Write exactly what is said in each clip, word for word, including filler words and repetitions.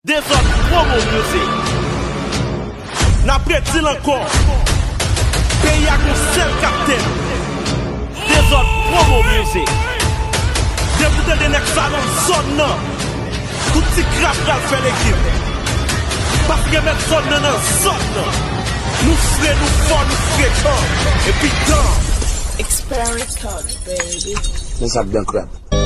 Des autres promo music. N'a pas dit encore. Pays à un seul capitaine. Des autres promo music. Député de next salon sonne non. Tout petit crap va faire l'équipe. Parce que mettre sonne non sonne. Nous serons nous forts, nous fréquents. Et puis dans. Expert Records, baby. Nous sommes bien crap.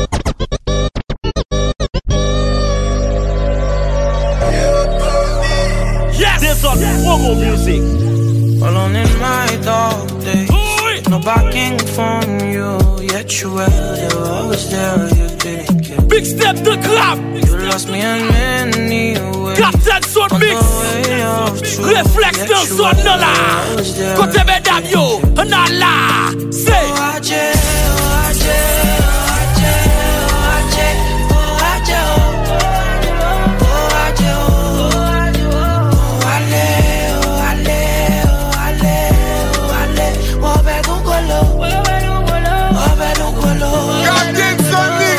Yes! This on promo music. Alone in my dark days. No backing from you. Yet you were, you were always there. You didn't care. Big step to clap. You lost me in many ways. Captain Son Mix. Reflex de son là. Côté mesdames yo. On a là. C'est. Oh, Adje, oh, Adje, oh, Adje, oh, Adje, oh, Adje, oh, Adje, oh. Captain Son Mix.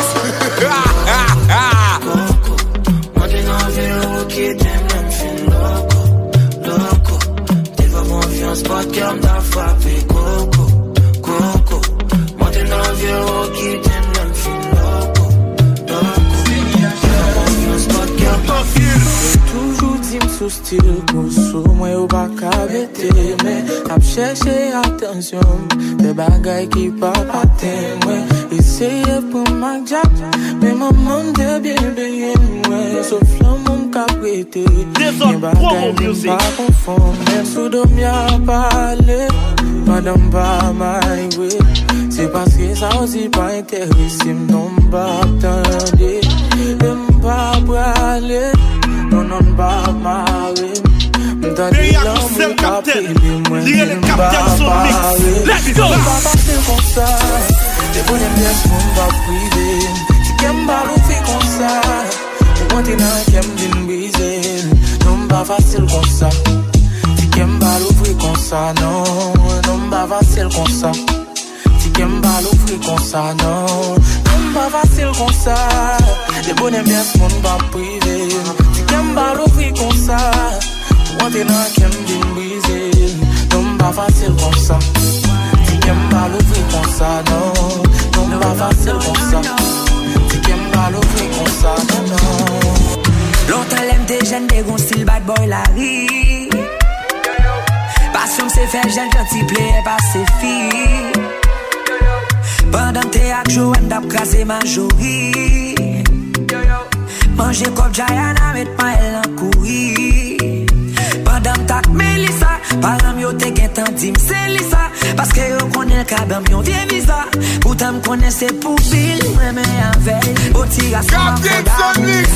Spot que on t'a frappé, coco, coco. Monte dans le vieux haut qui t'aime, même fin loco, loco. J'ai spot que on t'a frappé. Toujours dit m'sous style, sous moi ou pas cabete. Mais ap chercher attention, des bagailles qui pas patin, ouais. Essayez pour ma jack, mais maman de bien bien, ouais. Sauf l'amour qu'a prêté. Des promo music. Pas confondre, même sous d'homme y'a parlé. Madame pas my way. C'est parce que ça aussi pas intéressé, m'don pas attendez. M'pas brûler, non non pas marrer. Pays à un seul capitaine. Lié le capitaine Son Mix. Let's go. Pas passer comme ça. Des bonnes bien mon va priver. Tu qu'aimes pas l'ouvrir comme ça. Tu montes dans qu'aime d'une brisée. Non pas facile comme ça. Tu qu'aimes pas l'ouvrir comme ça. Non, non pas facile comme ça. Tu qu'aimes pas l'ouvrir comme ça. Non, non pas facile comme ça. Des bonnes bien mon va priver. Tu qu'aimes pas l'ouvrir comme ça. Monter dans qu'aime d'une brisée. Non pas facile comme ça. Tu qu'aimes pas l'ouvrir comme ça. Non, non pas facile comme ça. Tu qu'aimes pas l'ouvrir comme ça. Non, non. Longtemps l'aime des jeunes, des gon style bad boy la rie. Passion c'est fait jeune, gentil play et pas ses filles. Pendant t'es ak Joanne d'ap crasé majori. Manger comme Jayana, met ma elle en courir. Pendant t'ak Melissa, parlant yo te gen tan dim c'est Lisa. Parce que yo connaît le cabam yon vie visa. Pourtant m'connais c'est pour Bill, ouais mais avec au tira Captain Son Mix.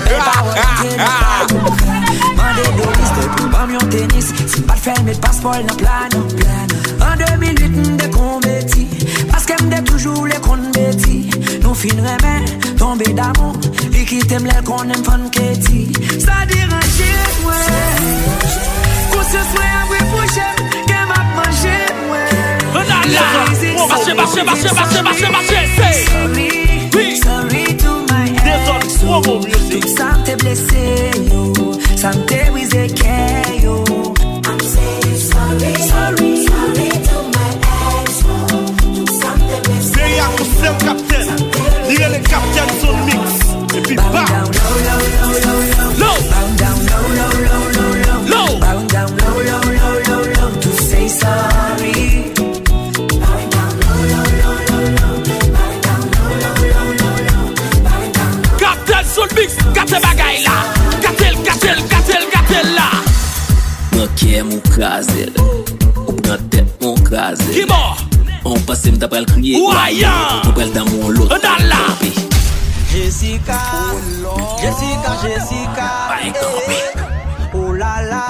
Mandé de liste pour bam yon tennis. Si pas de faire mes passeports dans plan. En deux mille huit m'de combetti. Parce que m'de toujours les comptes bêtis. Nous fin remè, tomber d'amour. Et qui t'aime l'air qu'on aime fan Katie. Ça dérange ouais. Qu'on se soit après pour j'aime. Qu'elle m'a mangé ouais. On a là. Marchez, marchez, marchez, marchez, marchez, marchez. Sorry, sorry to my ex. Tout ça m'te blessé yo. Ça m'te brisé que yo. I'm saying sorry, sorry, sorry to my ex. Tout ça m'te blessé. Pays à un seul capitaine. Lié le capitaine Son Mix. Et puis bam. Bow down low, low, low, low, low. Bow down low, low, low, low, low. Low. Bow down low, low, low, low, low. To say sorry. Bowing down low, low, low, low, low. Bowing down low, low, low, low, low. Bowing down low. Captain Son Mix. Gâte bagay là. Gâtel, gâtel, gâtel, gâtel là. Ok, mon crasel. Ou prend tête, mon crasel. Qui mort? On passe d'après le crier. Ouaya. On prend dans mon lot. On a là. Jessica, Jessica, Jessica. Pas campé. Oh la la.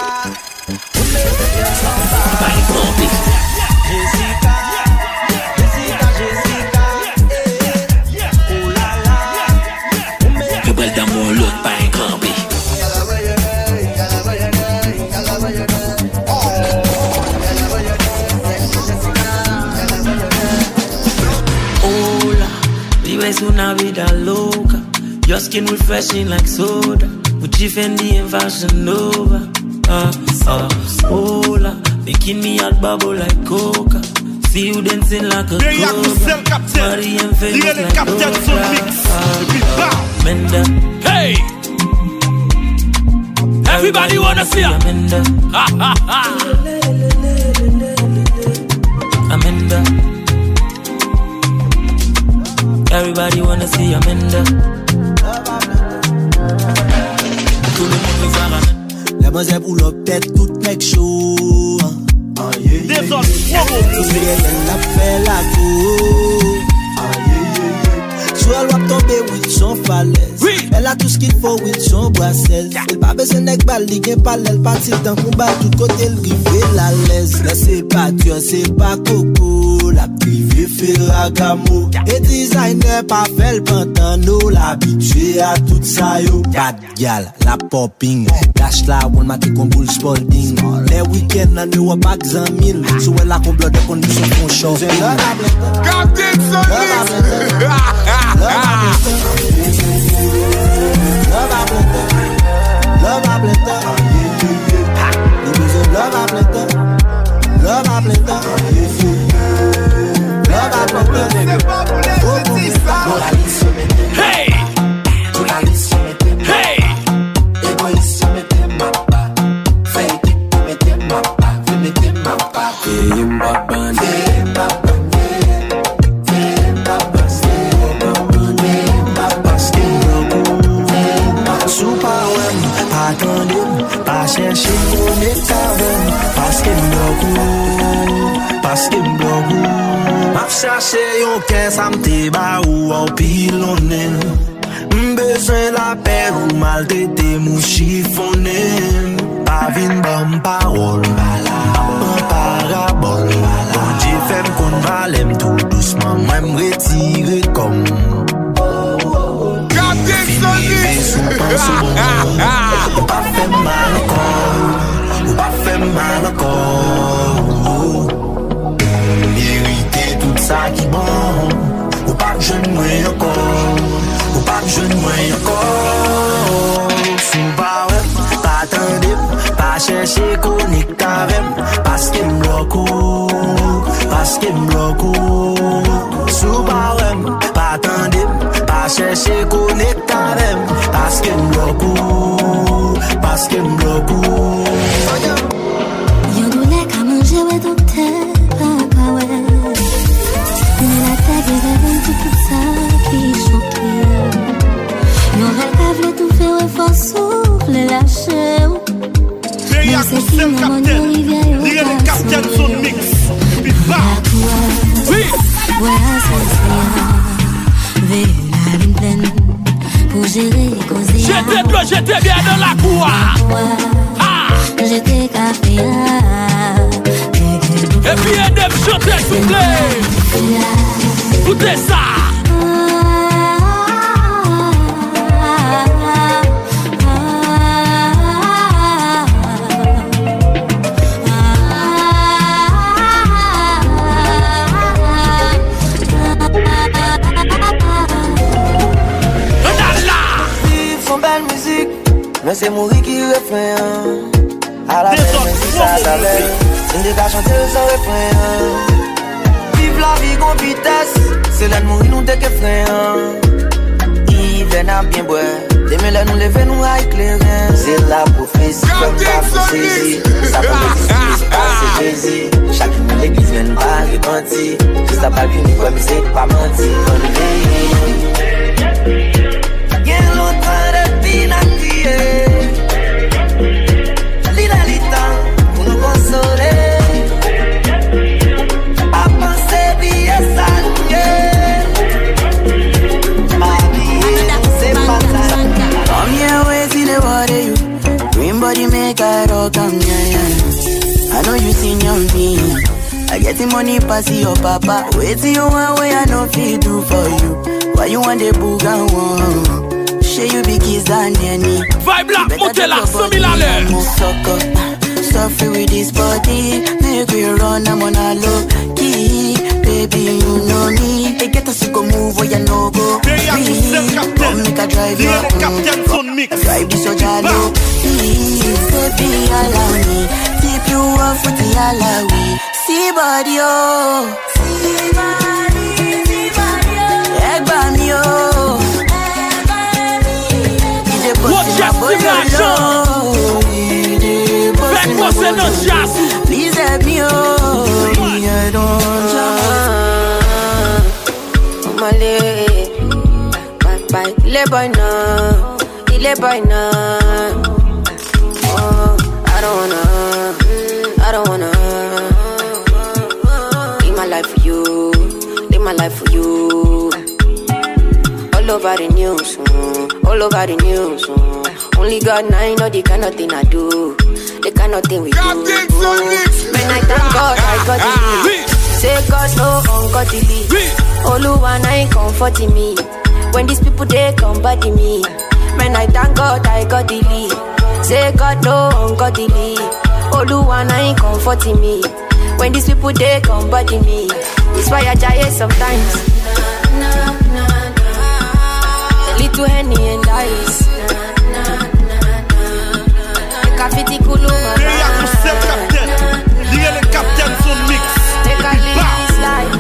Pas campé. Jessica, Jessica, Jessica. Oh la la. On prend dans mon lot. Pas campé. Vives una vida loca. Your skin refreshing like soda. With Gucci, Fendi, and Fashion Nova. Ah, ah, Ola, making me hot bubble like Coca. See you dancing like a cobra. Body and famous like Oprah. Ah, ah, Menda. Hey! Everybody wanna see her. Amanda. Ha ha ha. Amanda. Everybody wanna see Amanda. Tout le monde veut voir Amanda. La maison pour la tête, tout mec chaud. Des autres, elle a fait la go. Elle va tomber with son falaise. Oui. Elle a tout ce qu'il faut with son brassel. Elle pas besoin d'être bali, qu'elle parle, elle partit dans le combat. Tout côté, elle rive la laisse. Là, c'est pas Dieu, c'est pas Coco. La privée fait la gamo. Et designer pas fait le pantano. L'habitué à tout ça, yo. Bad gal, la popping. Dash la, one maté comme bull spalding. Les week-ends, on ne voit pas que cent mille. Sous elle a complot de conditions qu'on chauffe. Captain Sonic. Love a blender, love a blender, love a blender, love a blender, love a blender. Hey! Hey! Pas chercher mon état, parce que m'bloque, parce que m'bloque. M'a cherché yon qu'est ça m'te ba ou en pilonne. M'besoin la paix ou mal tété mou chiffonné. Pas vin bon parole, bon parabole. Bon Dieu fait m'kon valem tout doucement, moi m'retire comme. Ou pas fait mal encore, ou pas fait mal encore. Mériter tout ça qui bon, ou pas que je ne m'aille encore, ou pas que je ne m'aille encore. Sous pas ouais, pas attendre, pas chercher connecter avec, parce qu'il me bloque, parce qu'il me bloque. Sous pas ouais, pas attendre, pas chercher connecter avec, parce qu'il me bloque, parce qu'il me bloque. Yo douleur qu'à manger ouais docteur, papa ouais. Mais la tête est un petit peu ça qui choque. Yo rêve tout faire ouais faut souffler lâcher. Mais c'est qui mon Captain, lié le Captain Son Mix. Puis bah. Oui. Ouais c'est ça. Vers la ligne pleine. Pour gérer les causes. J'étais toi, j'étais bien dans la cour. Ah. J'étais café. Et puis Edem chanter s'il vous plaît. Écoutez ça. Mais c'est mourir qui refrain. À la fin, c'est ça, ça l'air. Une des cas chanter sans refrain. Vive la vie con vitesse. C'est là de mourir, nous t'es que frère. Yves n'a bien boire. Demain là, nous lever, nous à éclairer. C'est la prophétie, comme ça, faut saisir. Ça va me c'est pas c'est plaisir. Chacune de l'église vient pas repentir. Juste à pas venir comme c'est pas mentir. Y'a longtemps de pinactier. L'idalité pour nous consoler. À penser bien saluer. Ma vie, c'est pas ça. Come here, wait till the water you. Green body make a rock, come here. I know you seen your me. I get the money pass your papa. Wait till you want way I know fit do for you. Why you want the booga one? You be kiss and any vibe la, montez la, cent mille à l'heure. Suffer with this body, make we run, I'm on a low key. Baby, you know me. They get us to go move where you no go. They have to make a drive you. Drive this so jolly. Baby, allow me. Keep you up for the alawi. See body, oh. See body, see body, oh. Egg bami, oh. Watch your stimulation. Back what's in the jazz. Please help me, oh. Me, I don't jazz. Male, bye bye. Le boy now, le boy now. Oh, I don't wanna, I don't wanna. Live my life for you, live my life for you. All over the news, mm, all over the news. Mm. Only God and I know the kind of thing I do, the kind of thing we do. Mm. When I thank God, I got it. Say God no ungodly. Oluwa na comforting me. When these people they come body me. When I thank God, I got the lead. Say God no ungodly. Oluwa na comforting me. When these people they come body me. It's why I die sometimes. Little Henny and ice. Café Kuluma. They are to sell captain. They are the captains on mix. Take a lease life.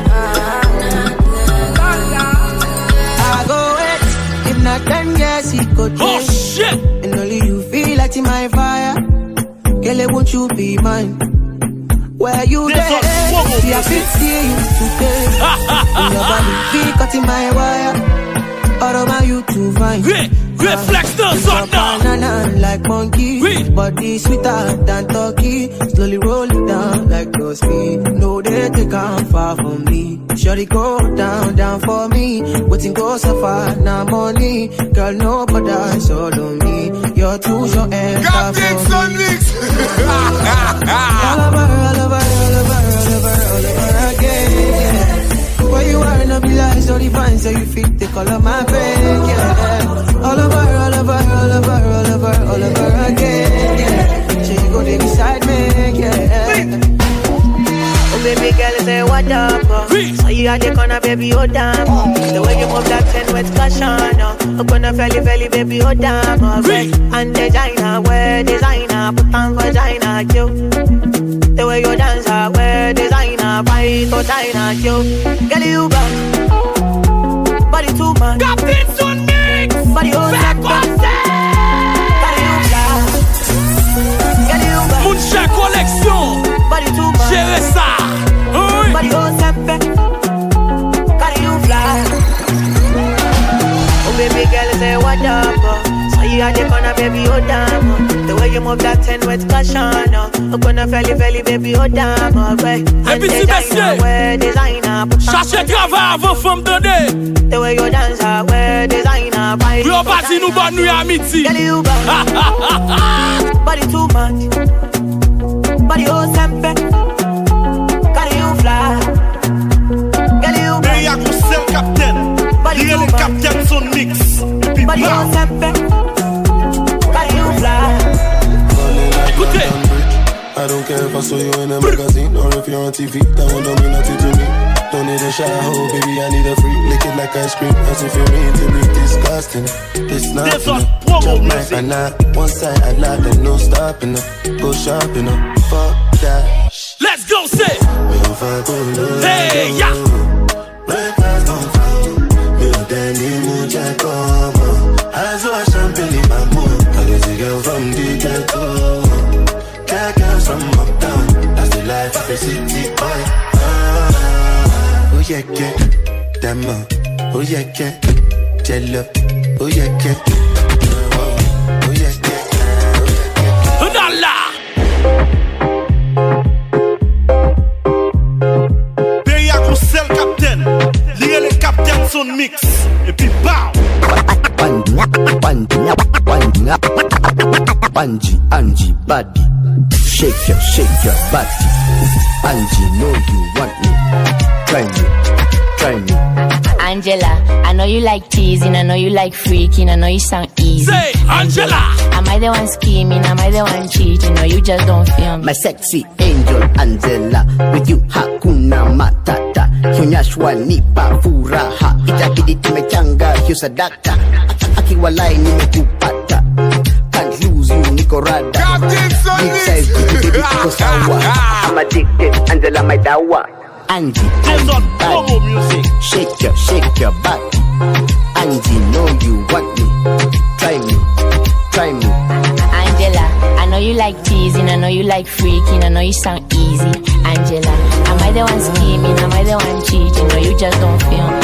I go wait. If not ten years, he go change. Oh shit. And only you feel like in my fire. Girl, won't you be mine? Where you there? See, I fit see you today. In your body, feel cut in my wire. All about you to find. Re- reflex the sun now. Banana like monkey. Re- body sweeter than turkey. Slowly roll it down like no speed. No, they take on far from me. Shorty go down, down for me. Waiting go so far, now money. Girl, no bother, all on me. You're too short and far from me. Captain Mix. All over, all over, all over, all over, all over again. Where you are, no be like so divine, so you fit the color my face, yeah. All over, all over, all over, all over, all over again, yeah. So you go there beside me, yeah. Oh baby girl, say what up, uh. So you at the corner, baby, oh damn, uh. The way you move that ten with caution, uh. Up on the felly, felly, baby, oh damn, uh. And designer, wear designer, put on vagina, you. The way you dance, I wear designer, fight for China, yo. Girl, you back, body too man. Captain Sun Mix. Body oh back, body you black. Girl, you back. Mouncha collection. Body too man. Gérez ça. Oui. Body oh sempe. Body you black. Oh baby girl, say what up, uh. So you at the corner, baby, oh damn, uh. The way you move that ten with caution, uh. Up on the felly, felly, baby, oh damn, uh. And designer, wear designer. Cherchez travail avant femme donner. The way you dance, I wear designer. We are parti nous bonne nuit à midi. Girl, you back. Body too much. Body oh sempe. Girl, you fly. Girl, you back. They are to sell captain. Body They are the captains on mix. Body oh sempe. Girl, you fly. Écoutez. I don't care if I saw you in a magazine or if you're on T V, that one don't mean nothing to me. Don't need a shower, baby, I need a freak. Lick it like ice cream, as if you mean to be disgusting. It's not enough. Jump like a knot, one side I lie, then no stopping up. Go shopping up, fuck that. Let's go, say. Hey, yeah. Breakfast don't fall. Me no Danny Muja come on. I saw champagne in my mood. I get a girl from the ghetto. Got girls from uptown. That's the life of a city boy. Ah, oh yeah, yeah. Damn, oh yeah, yeah. Jello, oh yeah, yeah. Oh yeah, yeah. Oh yeah, yeah. They are to sell captain. They are the captains on mix. Et puis, bam. Angie, Angie, body. Shake your, shake your body. Angie, know you want me. Try me, try me. I Angela, I know you like teasing, I know you like freaking, I know you sound easy. Say, Angela. Am I the one scheming? Am I the one cheating? No, you just don't feel me. My sexy angel Angela, with you hakuna matata. Hunyashwa nipa furaha, itabidi tumechanga hiyo sadaka. Akiwalai nimekupata, can't lose you niko rada. Big size baby niko sawa. I'm addicted, Angela my dawa. Angie, Angie music. Shake your, shake your body. Angie, know you want me. Try me, try me. Angela, I know you like teasing, I know you like freaking, I know you sound easy. Angela, am I the one scheming? Am I the one cheating? No, you just don't feel me.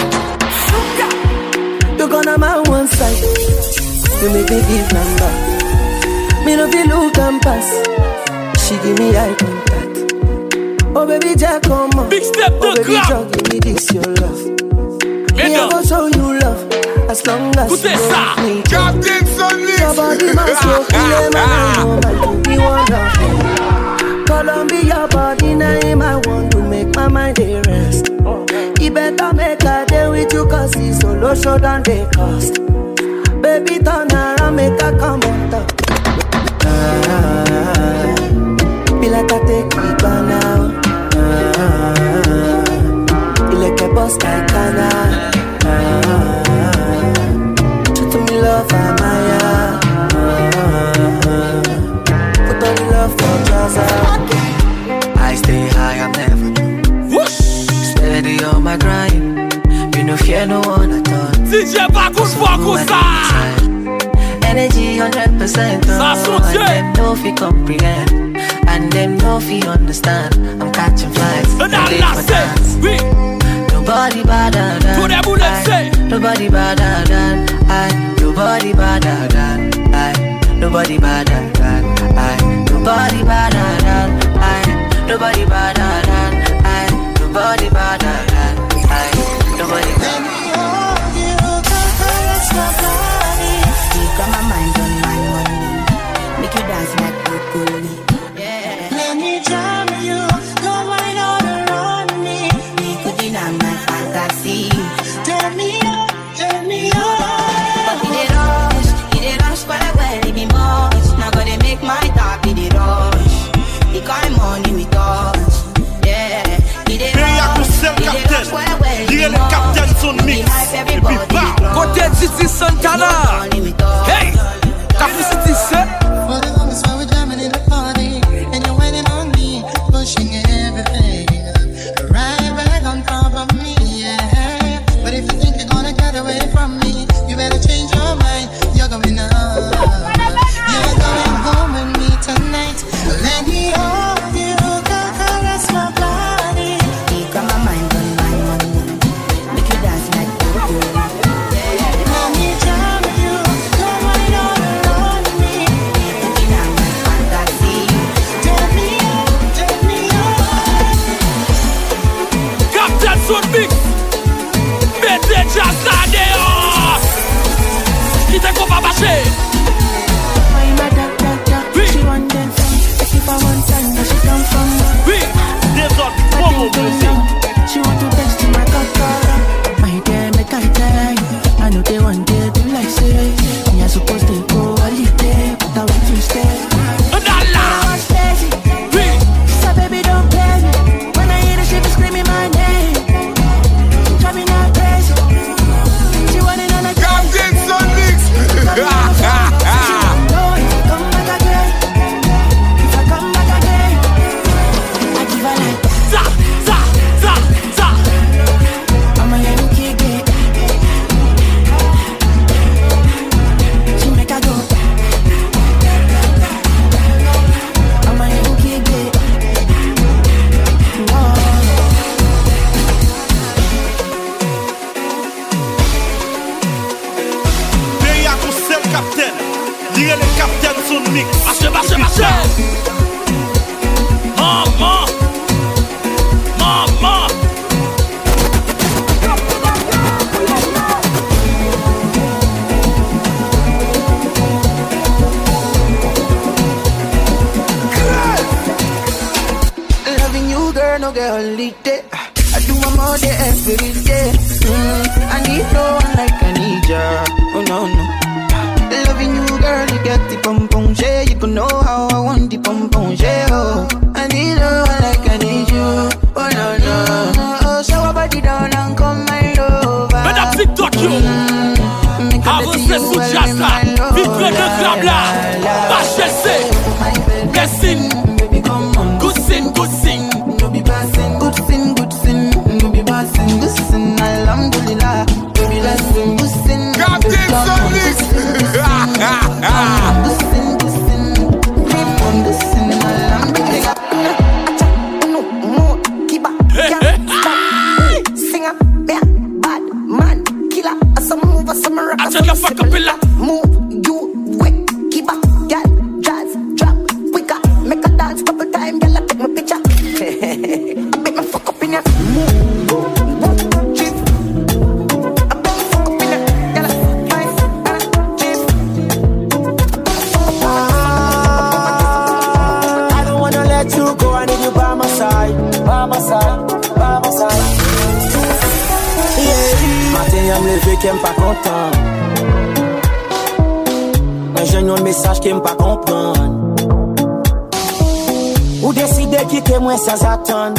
You gonna my one side. You make me give number. Me no feel look and pass. She give me eye contact. Oh baby, Jack, come on. Big step to oh, baby, club. Jack, give me this your love. Me I go show you love as long as you love me. Captain Sunny. Your body must go kill man. I know man to be one of them. Columbia body name I want to make my mind a rest. You better make a day with you cause it's solo show than they cost. Baby turn around make a come on top. Ah, be like I take it by now. You like a boss like Anna. Show to me love, Amaya. Put on the love for trousers. I stay high, I'm never new. Steady on my grind. You know fear no one at all. D J Bakus Bakusa. Energy one hundred percent. Oh, and them know if you comprehend. And them know if you understand. I'm catching flights. And they for dance. Nobody better than I. Nobody better than I. Nobody better than I. Nobody better than I. Nobody better than I. Nobody better than I. Nobody better than I. Nobody better. Got my mind on my money. Make you dance like broccoli. Yeah. Let me jam you. Go right on around me. We could deny my fantasy. Tell me up, tell me up. But he did rush, he did rush for the well, he be much. Now gonna make my top, he did rush. He got money with us. Yeah. He did rush, he did rush for the well, he be much. He hype everybody. Côté Titi Santana. Hey, Cafe City set. For the longest while we're jamming in the party, and you're waiting on me, pushing everything right back on top of me, yeah. But if you think you're gonna get away from me, you better change your mind. You're going up. You're going home with me tonight. Let me hold you, caress my body. He got my mind on my money. Make you dance like broccoli. Qui te coupe à bâcher? Oui. Oui. Des autres promo music. She want to test my cocker. My dear, make I tell you. I know they want to do like say. Me I supposed to go holiday, but I want to stay. Oui. So baby don't play me. When I hear the shit screaming my name. Drive me not crazy. She want it on a Captain Sunny. Marchez, marchez, marchez. Maman, maman. Loving you, girl, no girl, holiday. I do my I'm all day every day. Mm, I need no one like I need ya. Oh no no. Loving you, girl, you get the pom pom share. You can know how I want the pom pom share. Oh, I need no one like I need you. Oh no no. Oh, show a body down and come my lover. Madame TikTok yo. Avancez sous jazz là. Vitre de grab là. Bachel c'est. Blessing. Good sin, good sin. No be passing, good sin, good sin. No be passing, good sin. Alhamdulillah. Baby, let's sing, good sin. Captain Sonic. Good sin, good sin. Keep on good sin. Alhamdulillah. No more, keep up, can't stop. Singer, yeah, bad man, killer. Some move, some rock, some move. You quick, keep up, girl, jazz, drop, quicker. Make a dance couple time, girl, I take my picture. I make my fuck up in ya. Move, one, cheap. I make my fuck up in ya, girl, nice, cheap. I don't wanna let you go, I need you by my side, by my side, by my side. Yeah, matin y'a me levé qui aime pas content. Mais j'ai un message qui aime pas comprendre. Ou décider quitter moi sans attendre.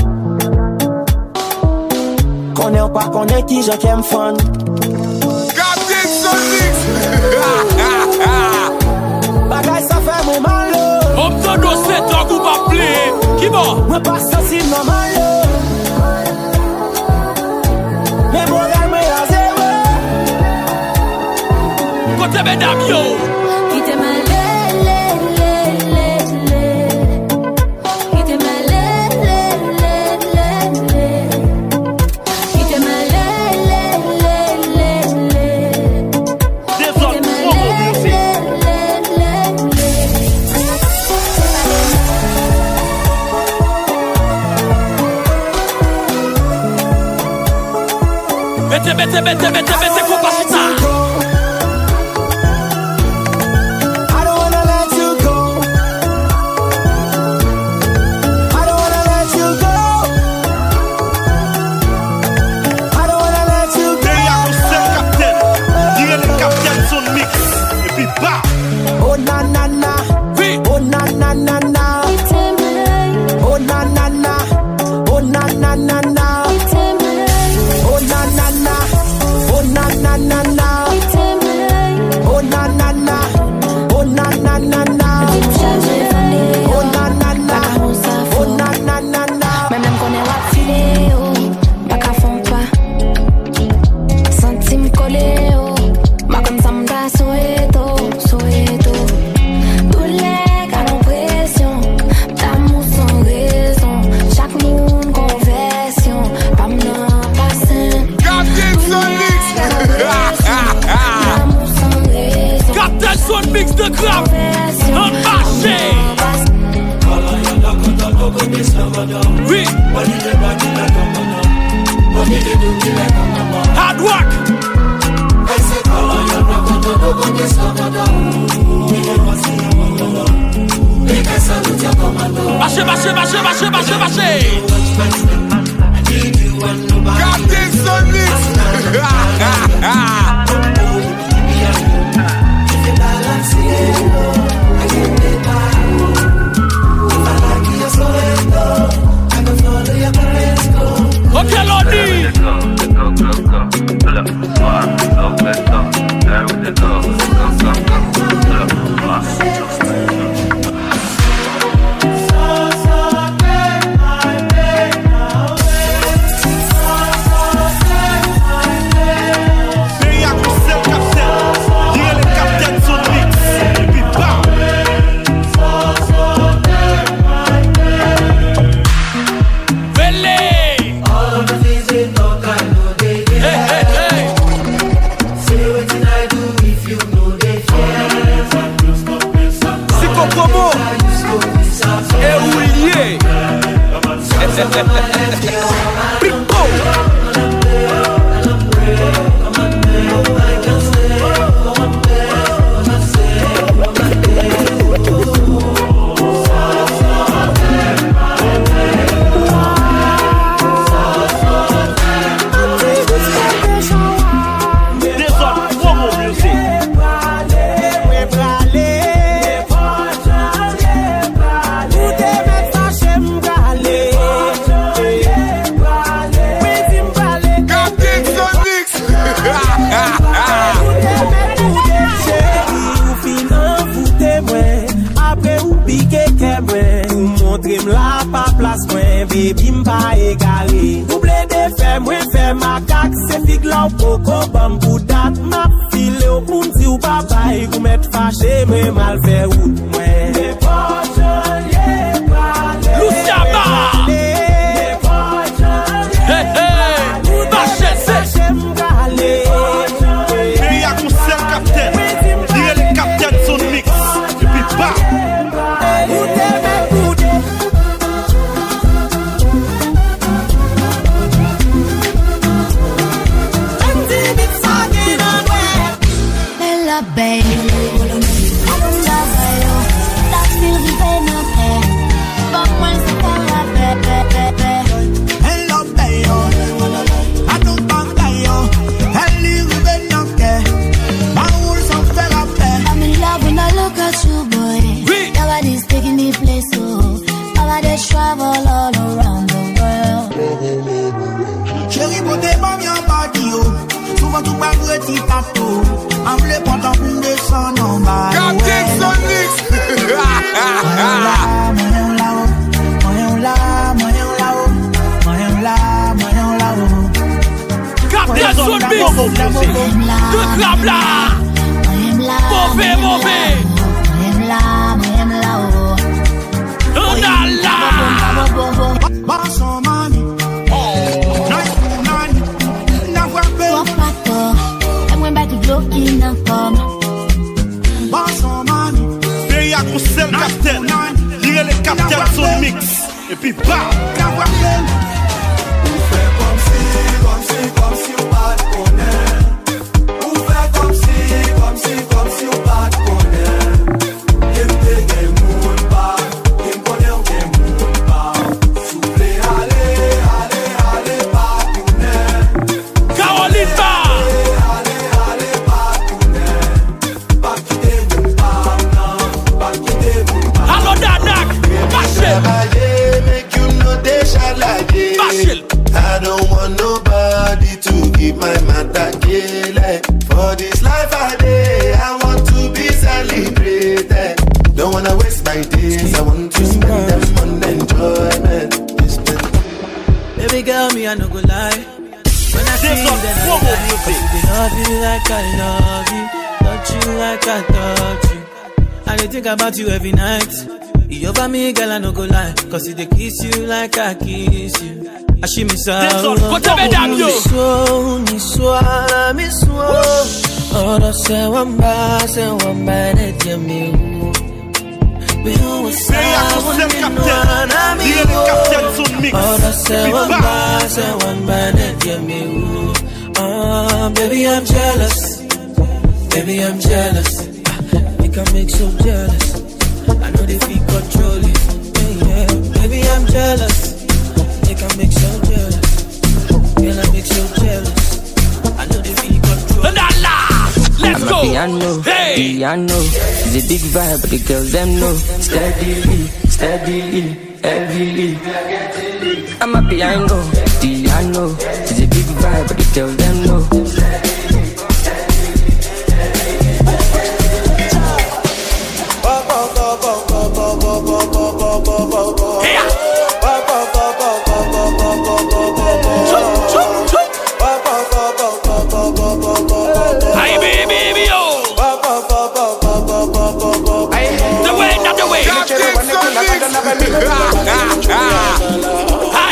Connais ou pas connais qui je qu'aime fun. Captain Sonic. Bagay ça fait mon mal. On me donne au sept ans vous m'appelez. Qui va? Moi pas sensible normal. Mais bon gars me la zéro. Côté mesdames yo. Quitte ma lé, lé, lé, lé, lé. Quitte ma lé, lé, lé, lé, lé. Quitte ma lé, lé, lé, lé, lé. Des autres promo music. Mettez, mettez, mettez, mettez, mettez, compagita. Oh na na na, oh na na na na, oh na na na, oh na na na na, oh na na na, oh na na na na, oh na na na, oh na na na na, oh na na na, oh na na na na. Même l'aime qu'on est wap filé, oh, pas qu'à fond toi. Senti collé, oh, ma comme ça m'da souhaito, souhaito. Tous les gars ont pression, d'amour sans raison. Chaque monde confession, pas m'en passer. Captain Sonic. D'amour sans raison. Captain Son Mix de grave. Un marché. Oui. Hard work. Marchez, marchez, marchez, marchez, marchez, marchez. Captain Sonic. Ok, Lodi. n'a pas place, moi, baby, m'pas égaré. Double de fait, moi, fait ma cac, c'est fig là, coco, bambou, date, ma file, au bout, si ou papa, et vous m'êtes fâché, mais mal fait route, moi. Les poches, les bras, Lucia Ba! Hey, hey! Bachet, c'est! Mais y'a qu'on sait le capitaine. Il est le capitaine son mix. Et puis, bah! Hello, baby. I don't love you. That feels the pain of it. But once I fell like baby. Hello, baby. I don't love you. Elle livre ben okay. My rules on fair up there. I'm in love when I look at you, boy. Your body's taking me places. Our bodies travel all around the world. Chérie, beauté, bam, your body, oh. Souvent tout pas vrai, petit tatou. I'm le content pour descendre en bas. Captain Sonic. Moyen là, moyen là-haut. Moyen là, moyen là-haut. Moyen là, moyen là-haut. Captain Sonic. De blabla. Mauvais, mauvais. Moyen là, moyen là-haut. On a là. Boss on money. Nice money. N'avoir peur. Looking up for me. Boss on money. Mais y'a qu'on sait le capitaine. Il est le capitaine son mix. Et puis bah. N'avoir peur. On fait comme si, comme si, comme si on pas de connaître. On fait comme si, comme si, comme si on pas de connaître. Game day, game moon bar. Game connaît, game moon bar. Soufflez, allez, allez, allez, pas connaître. Caroline Ba. Make you know they shall like it. I don't want nobody to give my matter kill. For this life I day, I want to be celebrated. Don't wanna waste my days, I want to spend them on enjoyment. Baby girl, me I no go lie. When I see you, then I like. Cause you love you like I love you, touch you like I touch you. I dey think about you every night. You over me, girl, I no go lie. Cause if they kiss you like I kiss you, I she miss out. Ni swala, mi swala. Ora se wamba, se wamba, ne jami. Mi huwa sawa, ni nwana, mi huwa. Ora se wamba, se wamba, ne jami. Ah, baby, I'm jealous. Baby, I'm jealous. You can make so jealous. I know they feel control it. Yeah, yeah. Baby, I'm jealous. They can make so jealous. Girl, I make so jealous. I know they feel control it. Let's I'm go. A piano, hey. Piano. It's a big vibe, but the girls them know. Steadily, steadily, heavily. I'm a piano, piano. It's a big vibe, but the girls them know. Hey, baby, baby, yo. The way, not the way. Hi.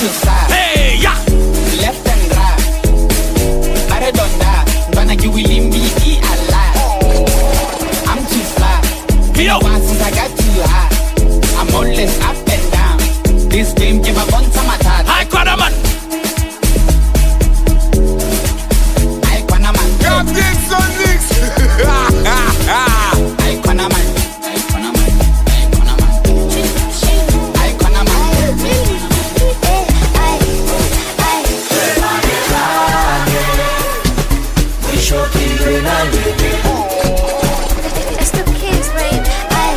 too sad. Hey, yeah. Left and right. Maradona, gonna give William B E alive. I'm too fly. Yo. Once since I got too high, I'm always up and down. This game give a bunch of my time. I got a man. I got a man. Captain Sonix. I got a man. It's the kids, babe. Aye.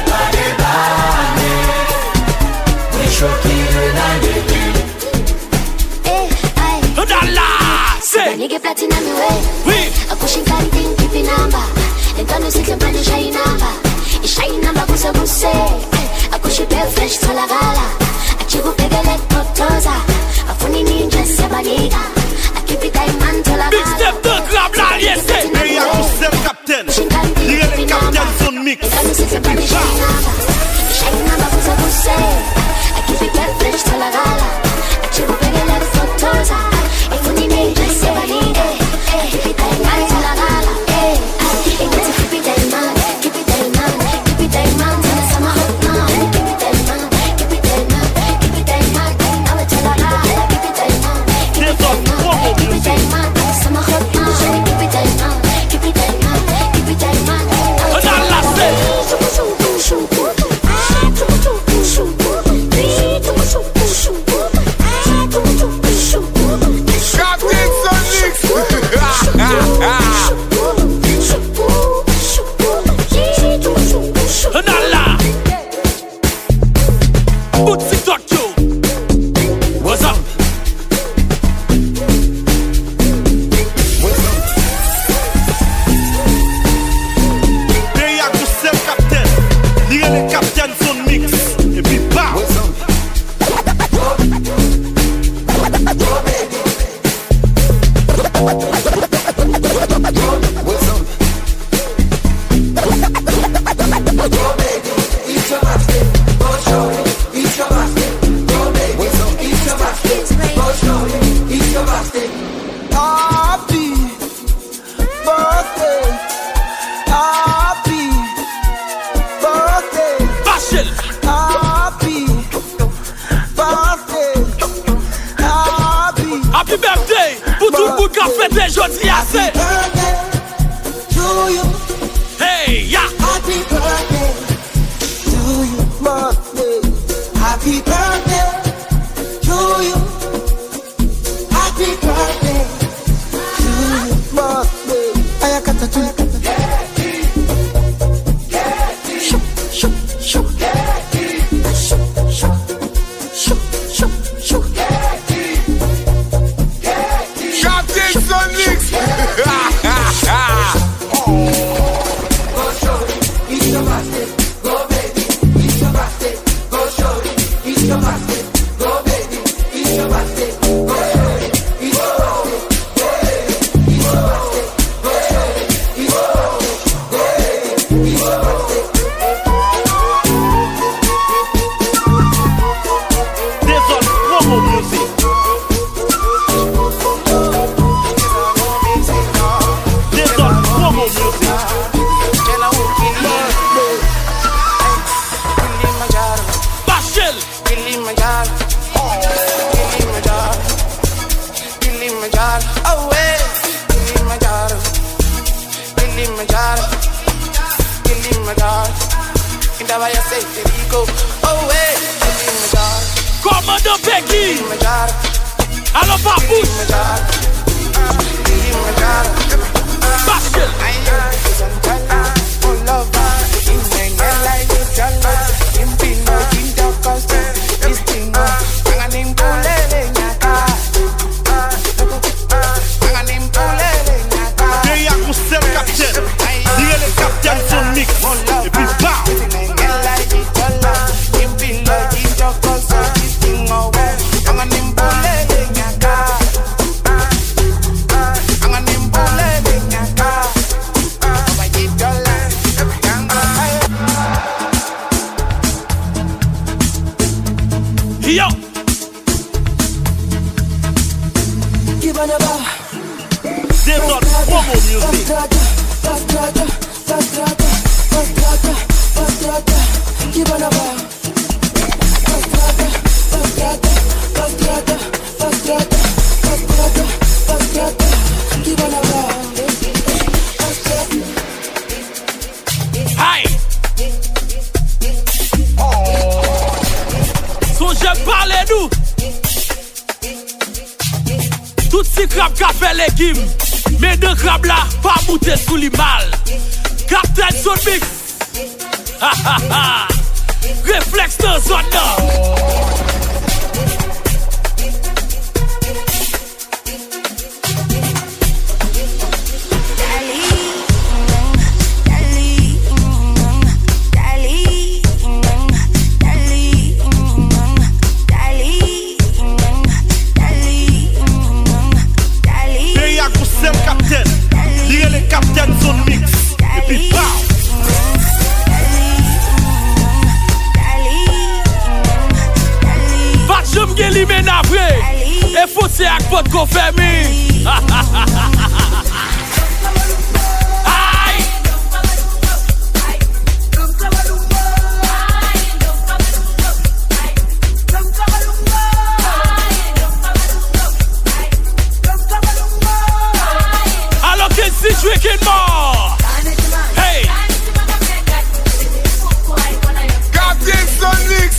Eh, aye. Nigga platina mi way. A pushing canting, keeping number. And don't you see the money shine number. It's shine number, kusa kuse. A kushi pale fresh to la gala. A chiku pegele totoza. A funny ninja sebaniga. A keep it diamond to la gala. Big step to club la lieste. Hey, I'm Kusel Captain. Here the Captain Zone Mix. And don't you see the money shine number. It's shine number, kusa kuse. A keep it pale fresh to la gala. A chiku pegele totoza. A funny ninja sebaniga. Keep it diamond to la gala. Eh, keep it diamond, keep it diamond, keep it diamond till the summer hot now. Keep it diamond, keep it diamond, keep it diamond. Now it's all around. Keep it diamond, keep it diamond, keep it diamond till the summer hot now. Keep it diamond, keep it diamond, keep it diamond. Now it's all around. Desert promo music. Aïe. Son j'aime parler nous. Tout ces crabes qui fait légumes. Mais deux crabes là, pas bouter sous les mal. Captain Son Mix. Ha ha ha. Réflexe dans zone là. Captain Son Mix. Et puis bam. Pas de jambes qui l'imène après. Et faut c'est avec votre confirmé. Aïe. Alors que si je suis mort. Hey. Captain Son Mix.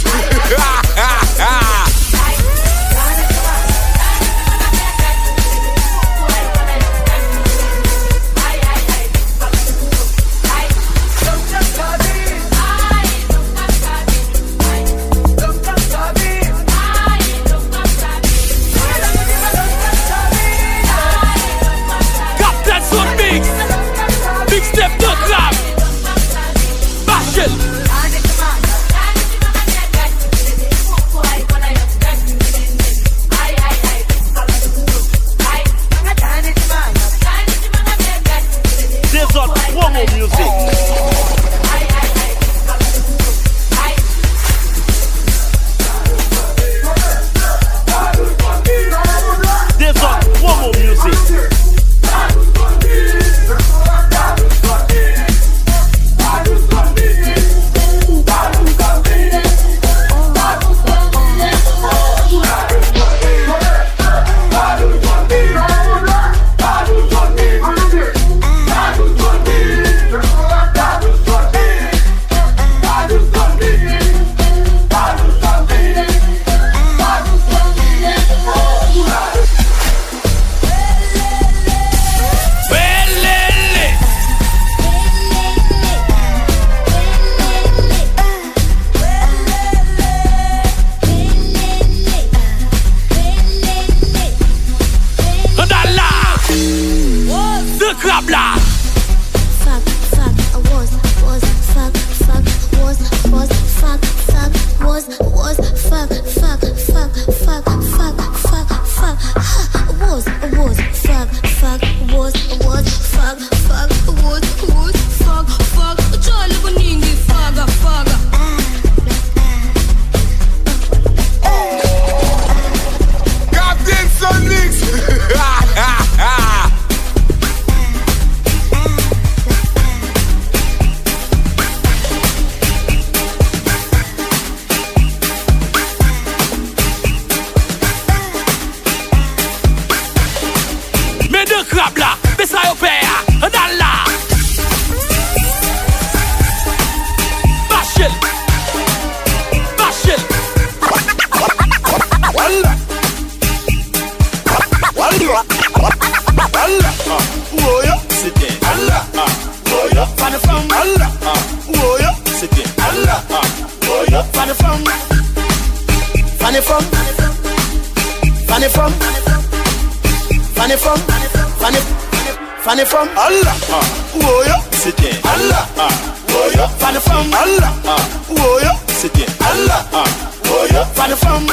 Fanny from Allah, oh yeah, c'était Allah, oh yeah, Fanny from Allah, oh yeah, c'était Allah, oh yeah, Fanny from,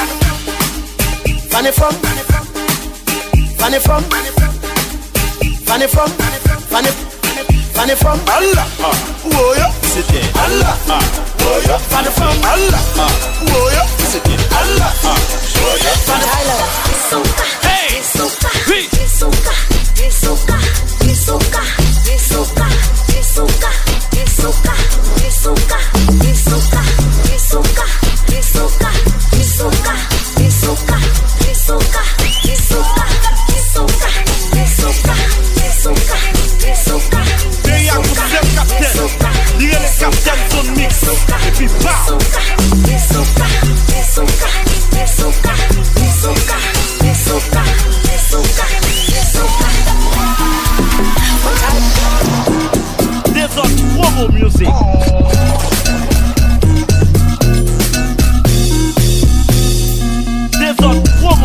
Fanny from, Fanny from, Fanny from, Fanny, Fanny from Allah, oh yeah, c'était Allah, oh yeah, Fanny from Allah, oh yeah, c'était Allah, oh yeah, Fanny. Hey,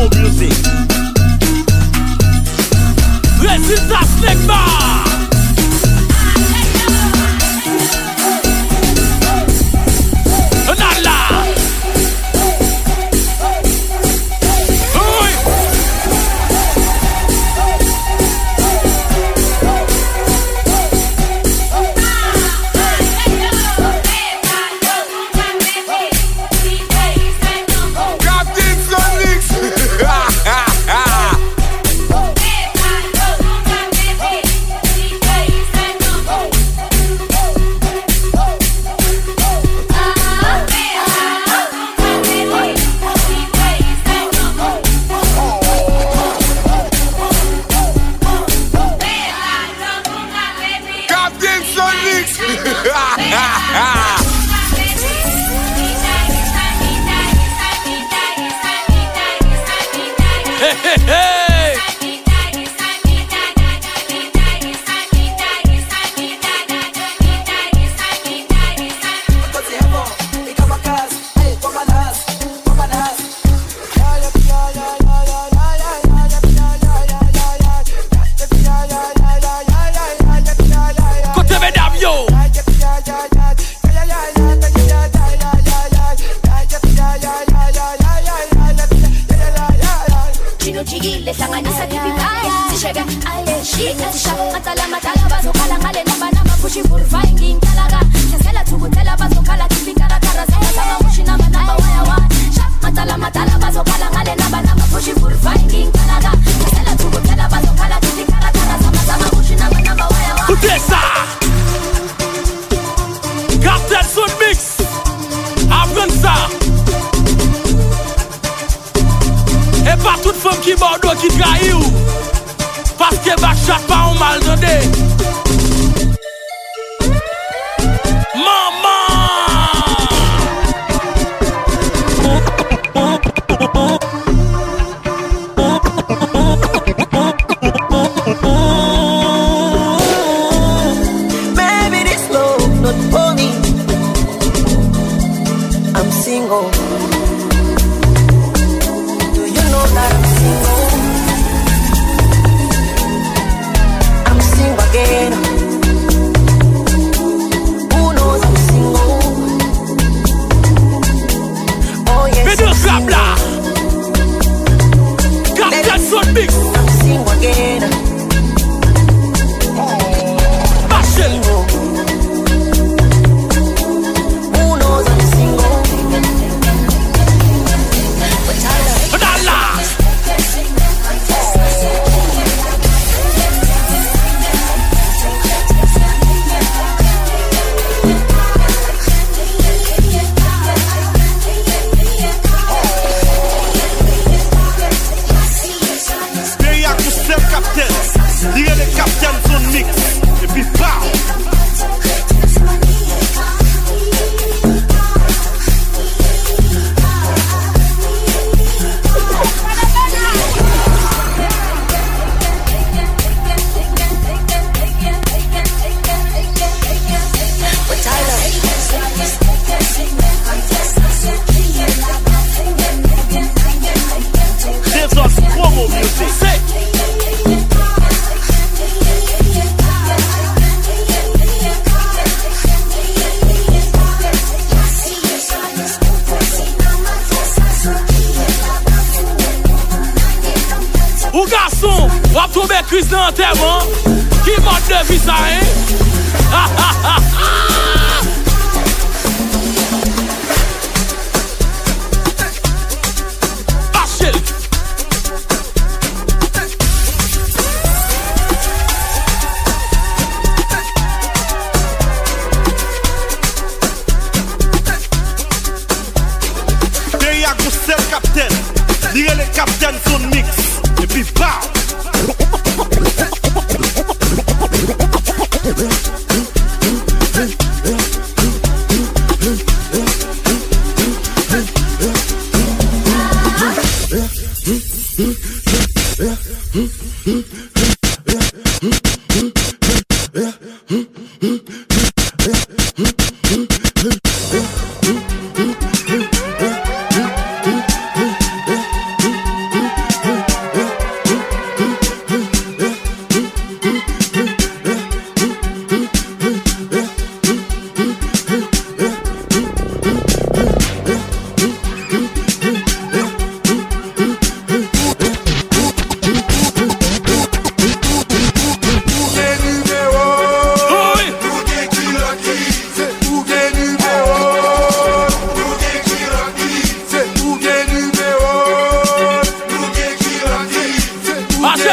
promo music. Résultat Snake Bar. Nala.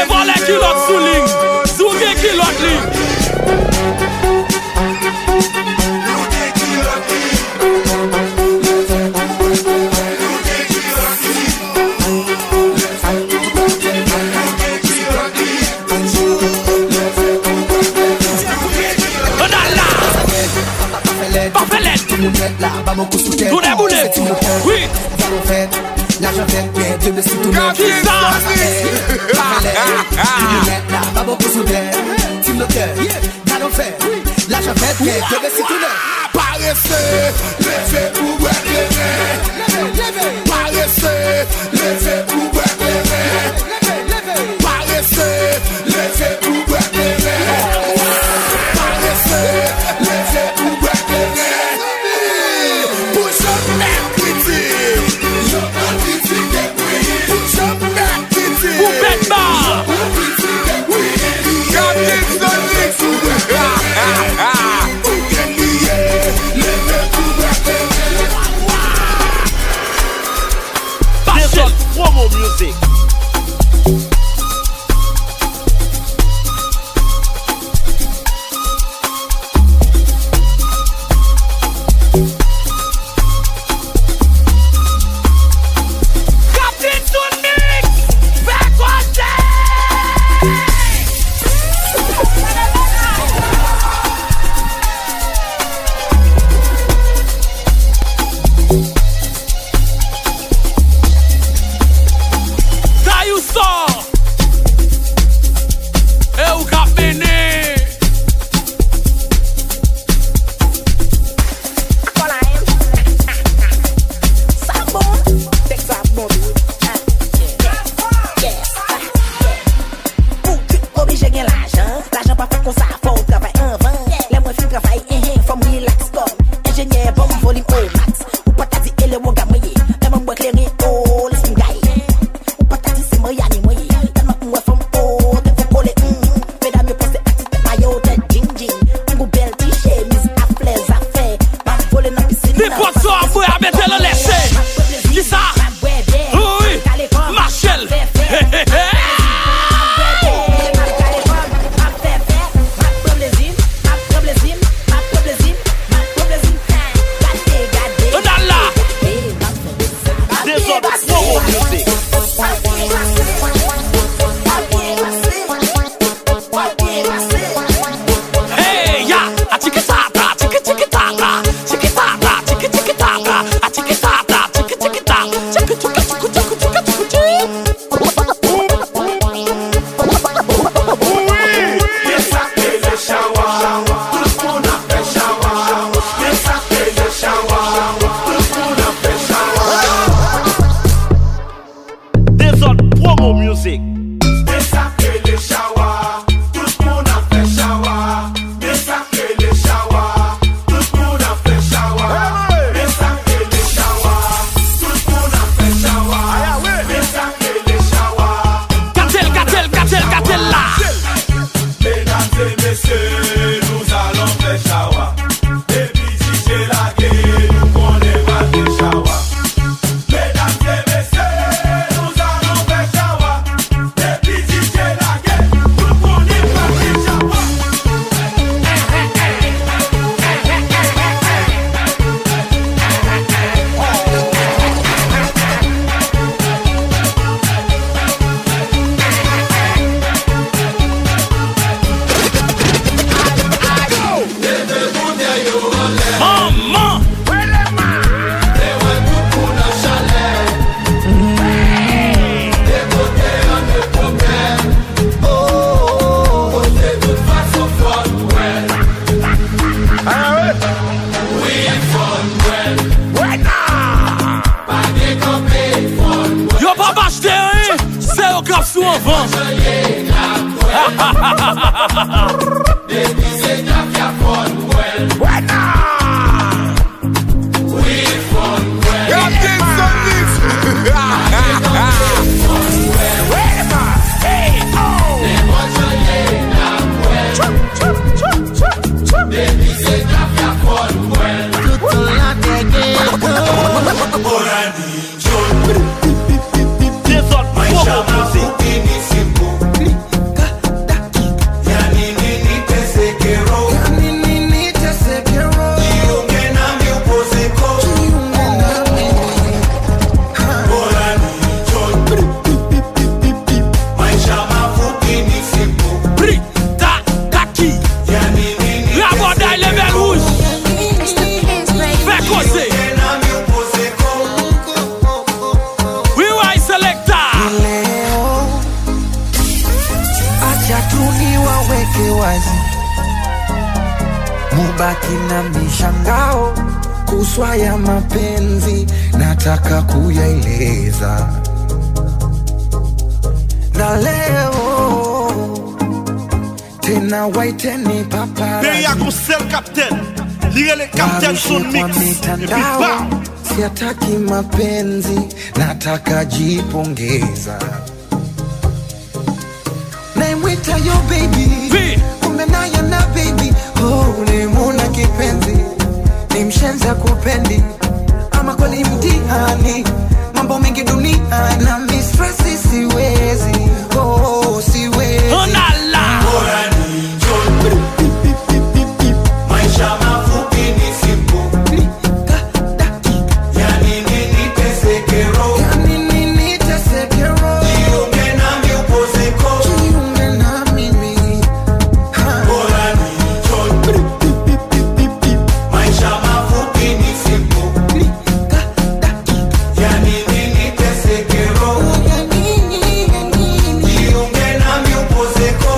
Te vole kilot sou ling, sou gen kilot ling. Tout déboulé, oui. L'argent fait, mais Dieu me suit tout le monde. Pas beaucoup soudain, tu me cœur, t'as fait. L'argent fait, mais Dieu me suit tout le monde. Paresseux, laissez pour boire les mains. Paresseux, laissez pour boire les mains. Paresseux, laissez pour boire les mains. Paresseux, laissez pour boire les mains. Push up, man, critique. Yo, man, critique, oui. Push up, man, critique. Vous faites pas. Critique, oui. Captain Sonic. Promo music. Captain Sonic, back on niweke wazi, mubaki na mishangao kuswa ya mapenzi, nataka kuyaeleza. Na leo tena waiteni paparazi, Beya kusel captain, liele captain son mix. Siataki mapenzi, nataka jipongeza. Naimwita yo baby, kumbe naye na baby. Oh, ulimuna kipenzi, ni mshenza kupendi, ama kweli mtihani, mambo mengi dunia na mistresi siwezi. Oh, siwezi. Onala bora ni njoo, maisha mafupi ni simple. Yani nini tesekero, yani nini tesekero, jiunge nami upozeko, jiunge na mimi. bora ni njoo, maisha mafupi ni simple. Yani nini tesekero, jiunge nami upozeko.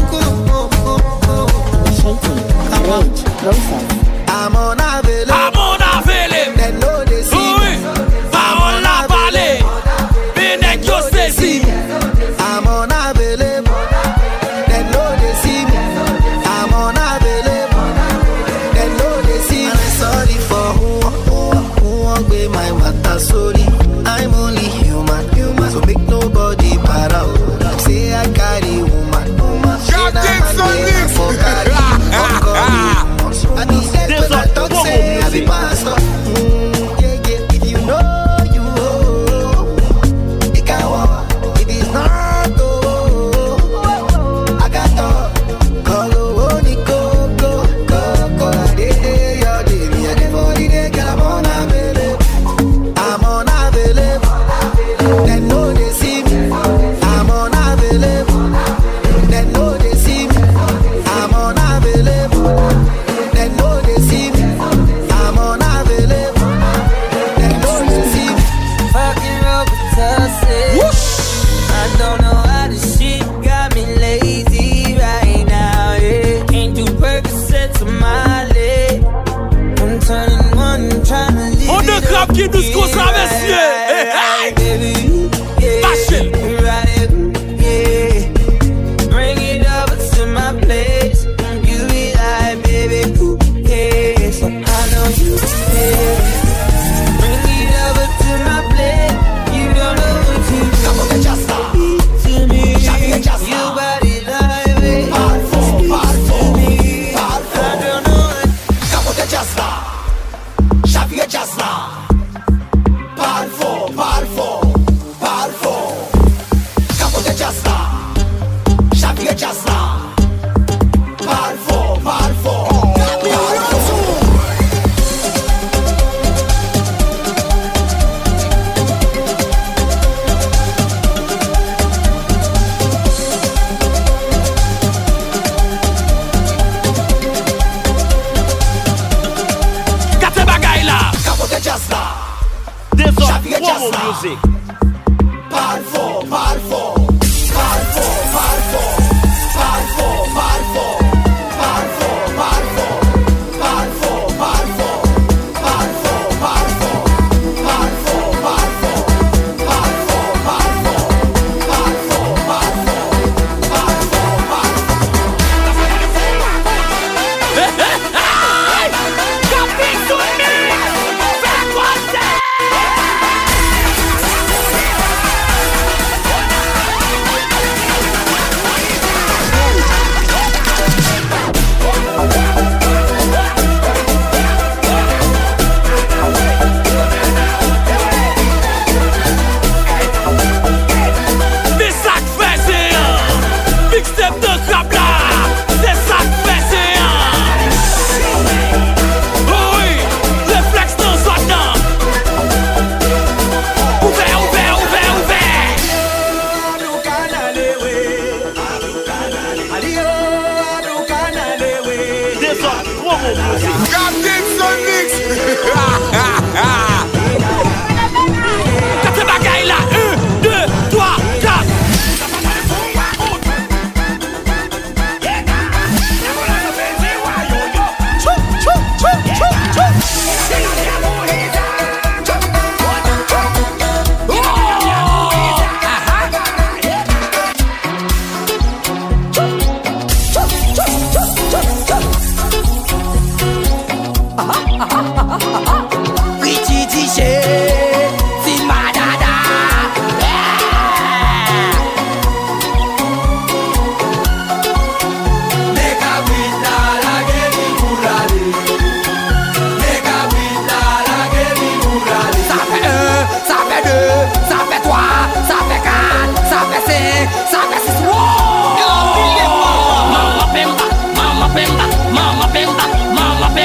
I'm on a vele, I'm on a vele. They know they see me. I'm on a vale. Bene yo se si. I'm on a vele, they know they see me. I'm on a vele, they know they see me. I'm sorry for who, who, who won't be my matter. Sorry, I'm only human, human. So make nobody para. Them say I carry woman, woman. Say na man for carry, come call me. I be said when I talk say I be pastor. Mm, yeah, yeah. If you know, you know. It can walk. It is not oh. I got to call oh, Nico, go, go, go. Day, day, your day. Me, I get for the day, girl, I'm on a vele. I'm on a vele. They know they see me. I'm on a vele. They know they see me. I'm on a vele. They know they see me. I'm on a vele. They know they see me. Fucking up with Tussie. I don't know how this shit got me lazy right now. Yeah. Can't do Percocets on my leg. I'm turning one, trying to leave. On the club qui nous cause la messieurs. Hey, hey. Baby, yeah. Fashion. Right, yeah. Bring it over to my place. You be like, baby, who cares? I know you care. Bring it over to my place. You don't know what you do. Come on, get just stop. To me, Shawty, just stop. your body like it. Powerful, powerful, powerful. I don't know what. Come on, get just stop. Shawty, get just stop. Powerful, powerful, powerful. Come on, get just stop. Shawty, get just stop. Powerful, powerful, powerful. Kate bagay la. Come on, get just stop. Des autres Shawty, get just promo stop. music. Powerful, powerful, powerful, powerful, powerful, powerful, powerful, powerful, powerful, powerful, powerful, powerful, powerful, powerful, powerful, powerful, powerful, powerful, C'est ça que fait c'est un mixtape de rap là. C'est ça que fait c'est un. Oh oui, réflexe dans son temps. Ouvert, ouvert, ouvert, ouvert. Des autres promo music. Captain Son Mix. Kate bagay la. Un, deux, trois, quatre.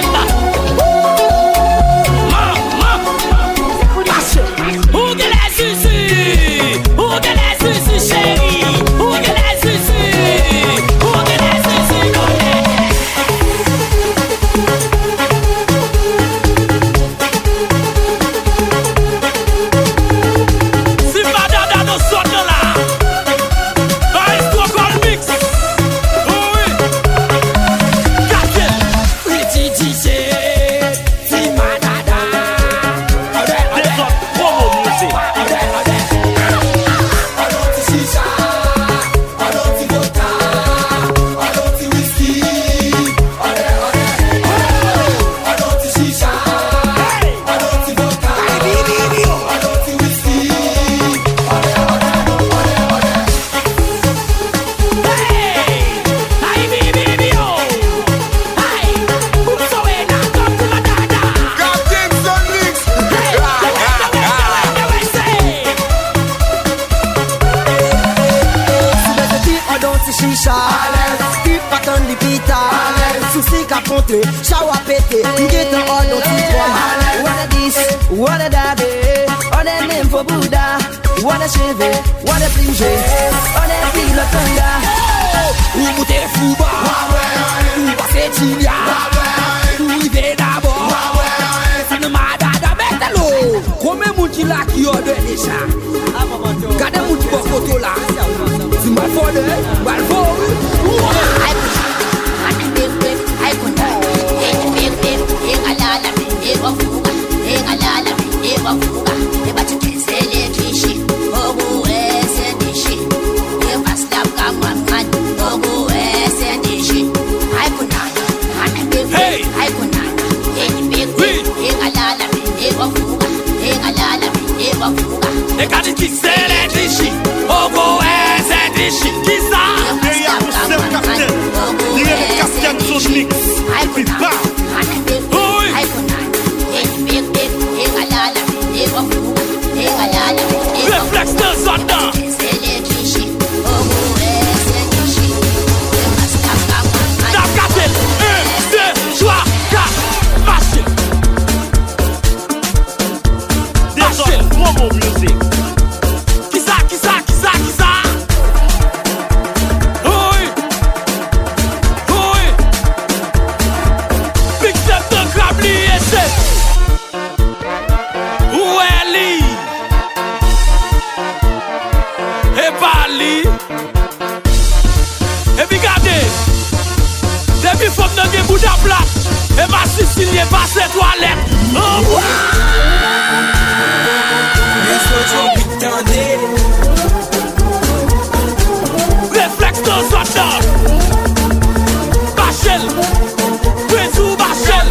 Shower pété, get the order to one. What a this, what a that, on a name for Buddha. What a chevy, what a plinge, on a feel of thunder. Ou moute fouba, ou passe chilia, ou ive d'abord. Ça ne m'a dada metalo. Comme moun qui la qui ode déjà. Gade moun qui bokoto la. Si mal fode, mal fode. Wafuga, engalala, ewafuga, ebatukizele dishi, ogu ese dishi, ewaslam kamwan, ogu ese dishi. Aikunana, anabewe, aikunana, enyibewe, engalala, ewafuga, engalala, ewafuga. Ekatukizele dishi, ogu ese dishi. Kisa, ewaslam kamwan, ogu ese dishi. Aikunana, anabewe, aikunana. Reflex de Zonda. T'as un, deux, trois, quatre, machine. Machine, promo music. Qui ça, qui ça, qui ça, qui ça? Oui, oui. Big step de Crably et c'est. Depuis faut que nous Bouddha plat et ma Sicilien passe les toilettes. Oh, wow. Reflex dans son dos. Bachel, Prézou Bachel.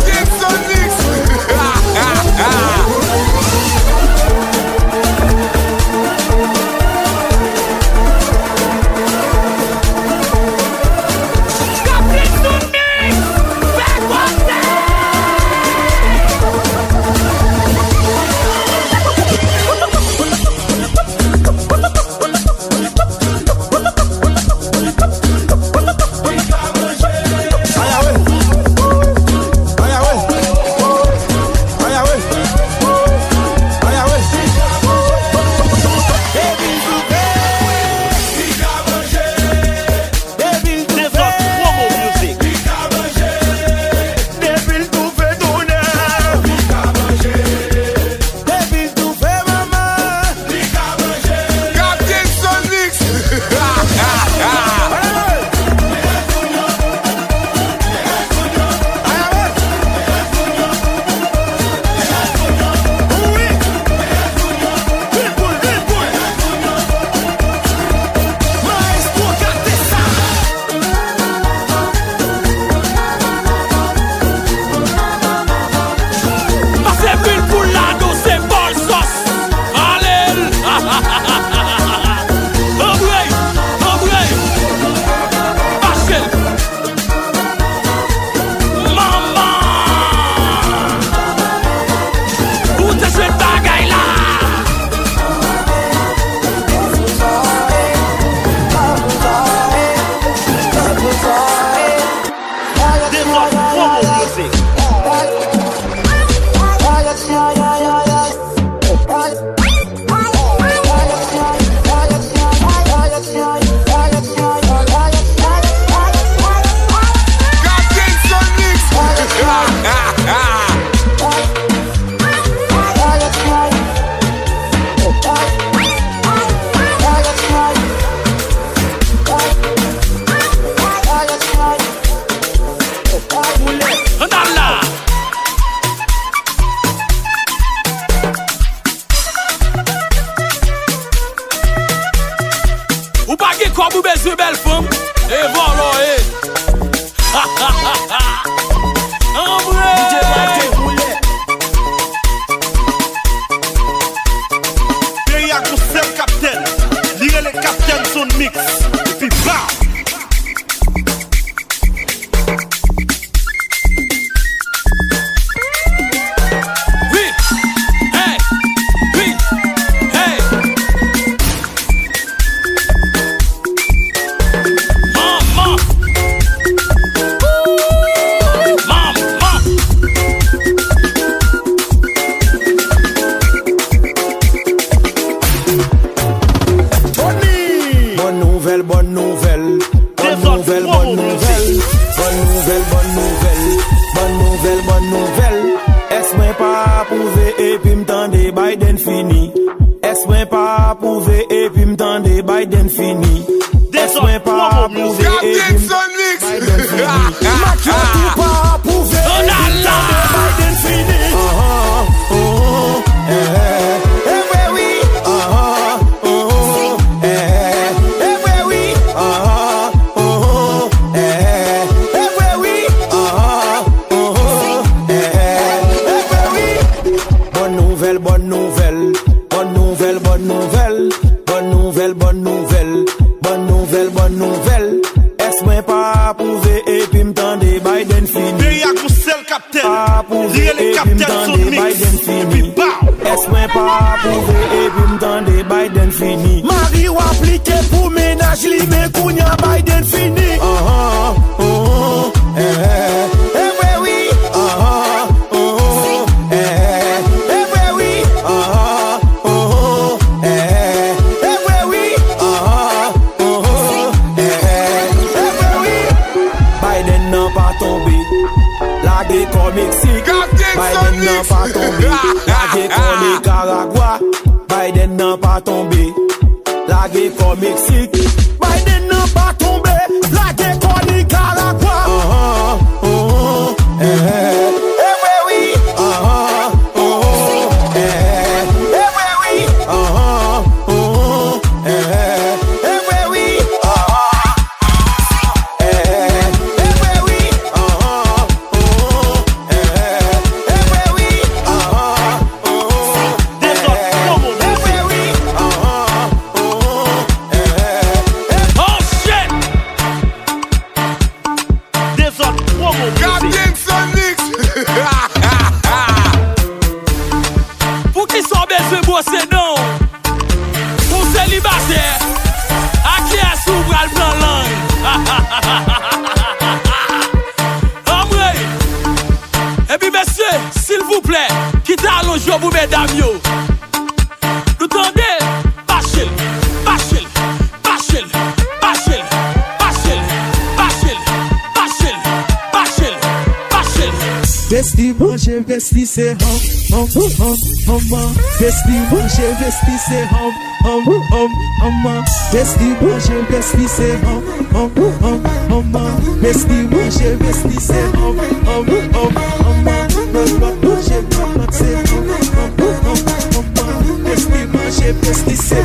Ou pas que comme ou besoin belle femme. Et voilà, eh. Ha ha ha ha. Ambre. Pays à conseil capitaine. Lire les capitaines son mix. Et puis bam. Biden fini. Est-ce pas prouvé et puis m'tendez Biden fini. Est-ce pas prouvé et puis Biden fini. Macron pas prouvé et puis m'tendez Biden fini. Oh oh oh eh eh eh oui oh oh oh eh eh oui oh oh eh eh oui oh oh eh eh oui. Bonne nouvelle, bonne nouvelle, bonne nouvelle, bonne nouvelle, bonne nouvelle, bonne nouvelle, bonne nouvelle, bonne nouvelle. Est-ce pas prouvé et puis m'tendez Biden fini. Pays à conseil capitaine. Pas prouvé et puis m'tendez Biden fini. Est-ce pas prouvé et puis m'tendez Biden fini. Marie ou appliqué pour ménage li mais kounya Biden fini. Oh oh oh eh eh eh oui oh oh oh eh eh oui oh oh eh eh oui oh oh eh eh oui. Biden n'a pas tombé. La guerre comme Mexique. Biden n'a pas tombé. La guerre comme Nicaragua. Biden n'a pas tombé. La guerre comme Mexique. Biden n'a pas tombé. La guerre comme Nicaragua. Oh oh oh eh eh oui oh oh oh eh eh oui oh oh eh eh oui oh eh eh oui oh oh eh eh oui oh oh des autres eh oui oh oh eh oh shit. Des autres promo Captain Son Mix. Pour qui sont besoin bosser non. Pour célibataire. À qui a s'ouvre le plan langue. Ambre. Et puis messieurs, s'il vous plaît, quittez à l'enjeu pour mesdames yo. Nous tendez, bachel, bachel, bachel, bachel, bachel, bachel, bachel, bachel, bachel. Vesti manger, vesti c'est hum, hum, hum, hum, hum. Vesti manger, vesti c'est hum, hum, hum, hum, hum. Vesti manger, vesti c'est hum, hum, hum, hum, hum. Vesti manger, vesti c'est hum, hum, hum, hum, hum. Vesti manger, vesti c'est hum, hum, hum, hum, hum. Vesti manger, vesti c'est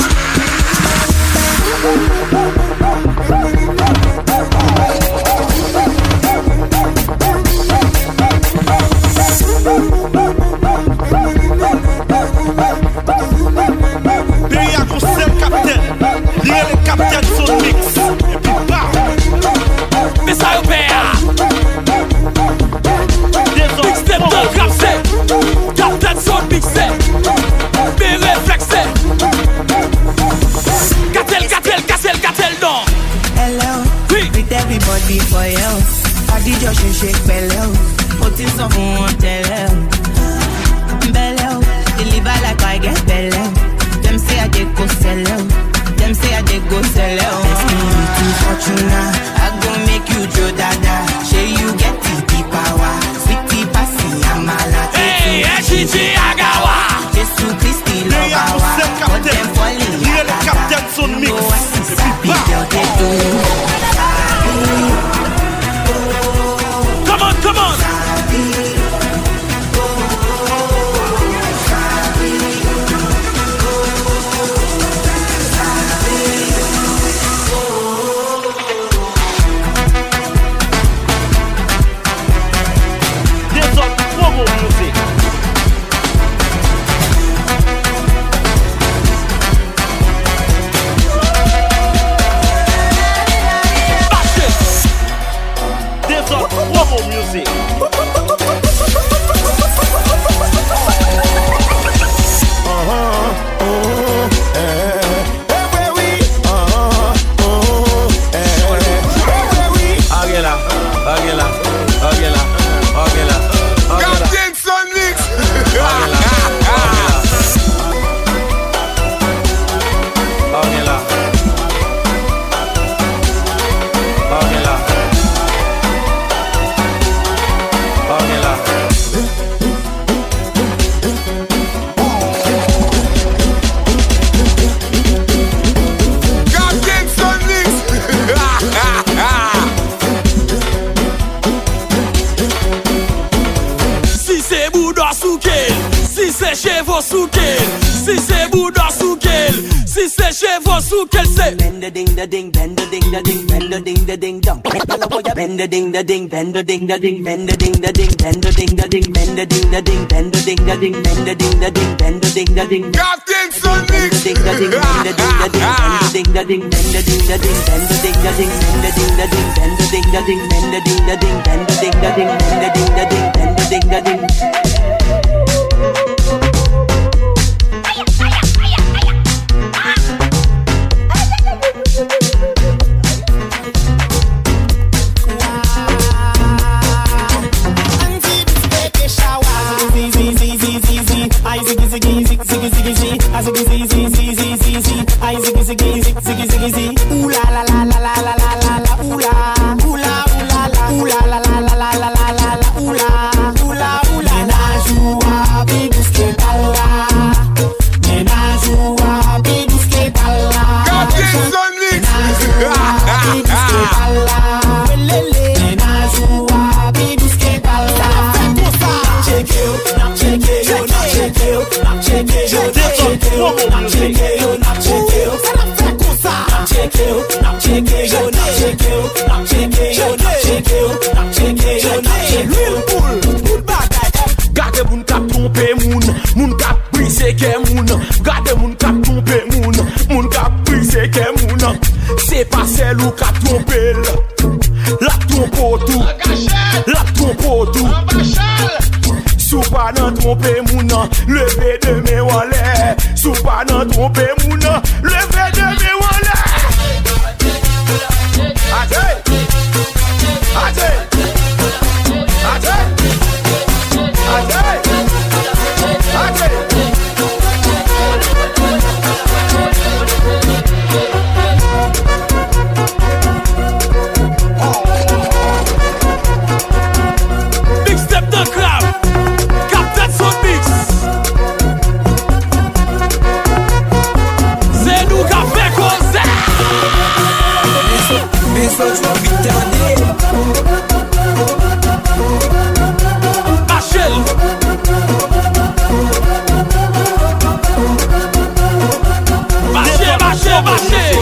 Pays à conseil capitaine. Lire les capitaines son mix. Et puis bam. Mais ça y est. Des autres mixtape dans capsé. Capitaine son mixé. Mais réflexé. Catel, catel, catel, catel non. Hello, oui. With everybody for you. I did your shake shake bello. Put in some on bello. Bello, deliver like I get bello. Them say I did go sell out. Them say I did go sell out. Best me to Fortuna. I gon' make you Joe Dada. Show you get the power. Sweetie passy, I'm a lot. Hey, H G Agawa. Jesus Christi love our. But them falling. Lire les capitaines son mix. Et puis bam. Come on, come on. Léger vos sous qu'elle sait. Bend the ding the ding, bend the ding the ding, bend the ding the ding dong. Bend the ding the ding, bend the ding the ding, bend the ding the ding, bend the ding the ding, bend the ding the ding, bend the ding the ding, bend the ding the ding, bend the ding the ding. Captain Son Mix. Ding the ding, bend the ding the ding, bend the ding the ding, bend the ding the ding, bend the ding the ding, bend the ding the ding, bend the ding the ding, bend the ding the ding, bend the ding the ding, bend the ding the ding, bend the ding the ding. Ooh la la la la la la la la la ooh la ooh la ooh la la ooh la la la la la la la la la ooh la ooh la ooh la na joua bidus que talla na joua bidus que talla Captain Son Mix. bidus que talla lele na joua bidus que talla check it not check it yo not check it not check it yo not check it not check it yo not check it check it, not check it, yo, not check it, not check it, yo, not check it, not check it, yo, not check it. Real bull, bull bagay. Gade moun kap trompe moun, moun kap brise ke moun. Gade moun kap trompe moun, moun kap brise ke moun. C'est pas celle ou kap trompe la trompe tout, la trompe tout. Sou pa nan trompe moun, leve de me wale. Sou pa nan trompe moun, leve de me wale. Ate, ate, ate, ate, ate. Big step the club, Captain Son Mix. C'est nous qui fait cause. Machel Machel, Machel, Machel.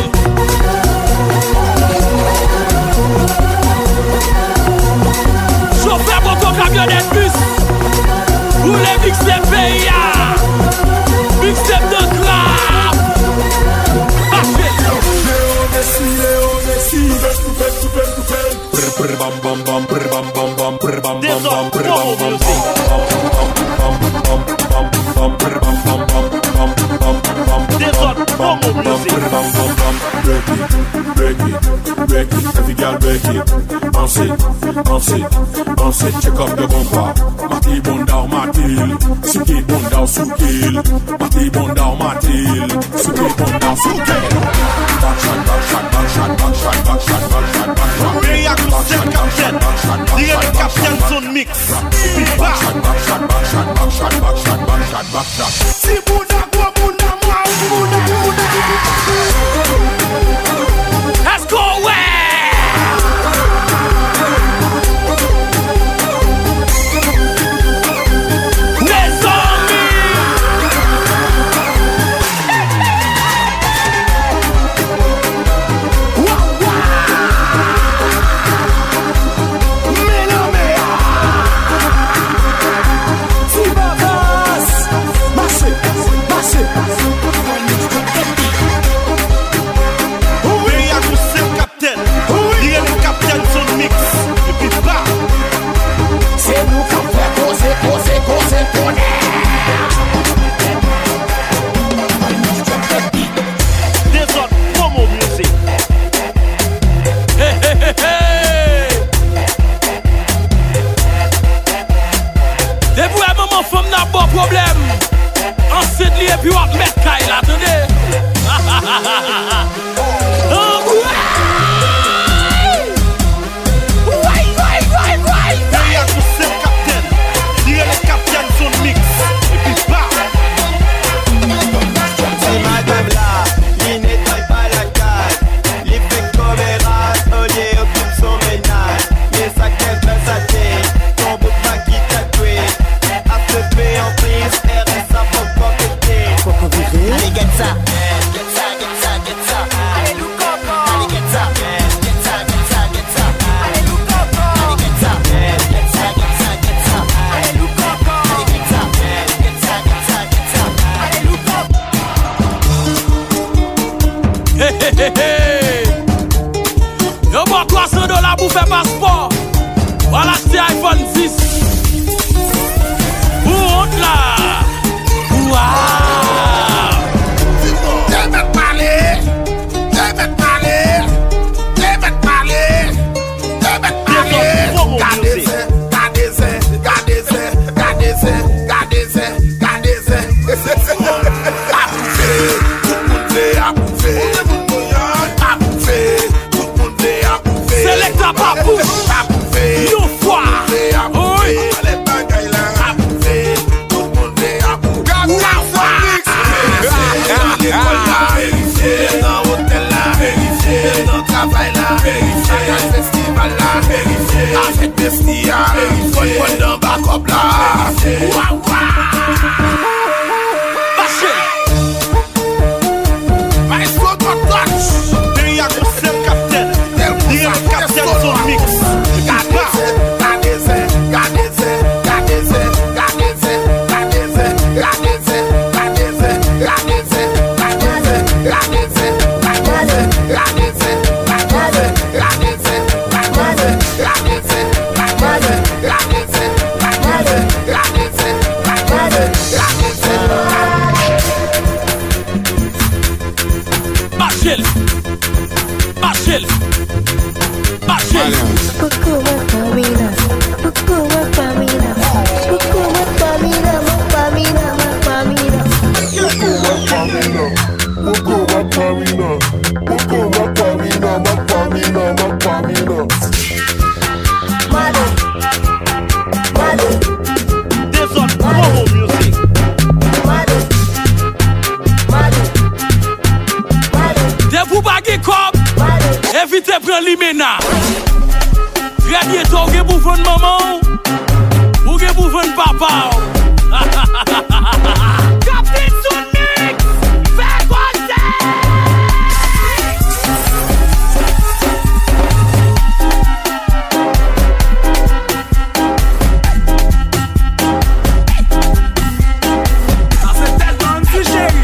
Chauffeur moto camionnette bus. Ou les mix de P I A. Mix de grave. Machel Every girl break it, bounce it, bounce it, bounce it. Check up the bumper. Mati bunda ou matil, suki bunda ou sukil. Mati bunda ou matil, suki bunda ou sukil. Back shot, back shot, back shot, back shot, back shot, back shot, back shot. Big up Captain, Captain, Captain Son Mix. Back shot, back shot, back shot, back shot, back shot, back shot, back shot. Si bunda kwa bunda mwa bunda bunda. Let's go away. Allez, get ça, get ça, get ça. Yo bon trois cents dollars pour faire passeport. Voilà acheter iPhone six. Où honte là? Waouh! T'es mettre parler, t'es mettre parler, t'es mettre parler, t'es mettre parler. Gardez-se, gardez-se, gardez-se, gardez-se, gardez-se, gardez-se. A bouffer, tout le monde fait à bouffer. A bouffer, tout le monde fait à bouffer. Select ta papou. A bouffer, yo foi. A bouffer, les bagailles là. A bouffer, tout le monde fait à bouffer. Vérifier dans l'hôtel là, vérifier dans le travail là, vérifier dans le festival là, vérifier avec des stia, vérifier dans le backup là. Waouh waouh. Maestro touch. Pays à concert capitaine. Dire capitaine son mix. Gardez-se, gardez-se, gardez-se, gardez-se, gardez-se, gardez-se, gardez-se, gardez-se, gardez-se, gardez-se, gardez-se, gardez-se, gardez-se, gardez-se, gardez-se, gardez-se, gardez-se, gardez-se, gardez-se, gardez-se, Machel, Machel, Machel. Buku Mapamina, Buku Mapamina, Buku Mapamina, Mapamina, Mapamina. Buku Mapamina, Buku Mapamina, Buku Mapamina, Mapamina, Mapamina. Mother, mother. This on promo music. Mother, mother, mother. Des vous baguez comme. Évitez prendre l'imena. Très bientôt, vous avez besoin de maman. Vous avez besoin de papa. Captain Sonic, fais quoi ça fait tellement de chérie.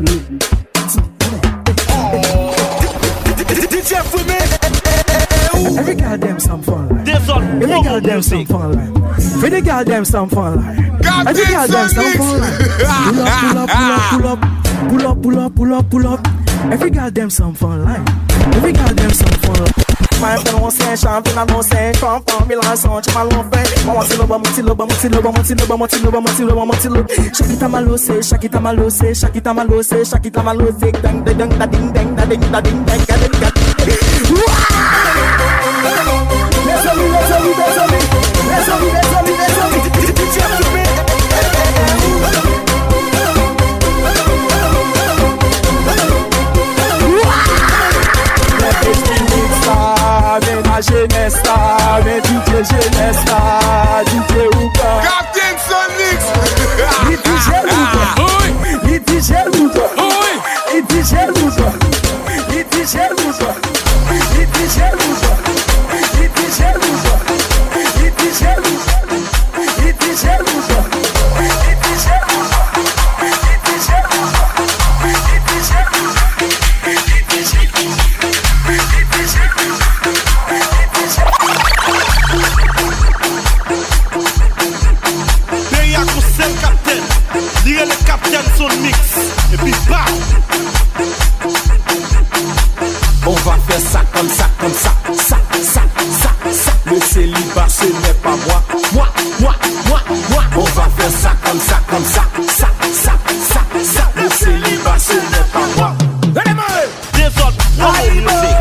D J Fumi, girl them some fun life. This on Every girl them some fun life. For the girl them some fun life. Every girl them some fun life. Pull up, pull up, pull up, pull up, pull up, pull up, pull up. Every girl them some fun life. Every girl them some fun life. My friend won't say champion, I don't say come from me like son, my love friend. Mamotilo, mamotilo, mamotilo, mamotilo, mamotilo, mamotilo, mamotilo. Shakita malo say, Shakita malo say, Shakita malo say, Shakita malo say, dang, dang, dang, da ding, dang, da ding, da ding, dang, da ding, da ding. Let's go, let's go, let's go, let's go, let's go, let's go, let's go. Mais ma jeunesse là, mais D J jeunesse là, D J Ouka. Captain Sonix. Il D J Ouka. Il D J Ouka. Il D J Ouka. Il D J Ouka. Il D J Ouka. Il D J Ouka. Il D J Ouka. Il D J Ouka. Il D J Ouka. Il D J Son mix et puis bam. On va faire ça comme ça, comme ça, ça, ça, ça, ça. Le célibat ce n'est pas moi, moi, moi, moi, moi. On va faire ça comme ça, comme ça, ça, ça, ça, ça. Le célibat ce n'est pas moi. Des autres promo music.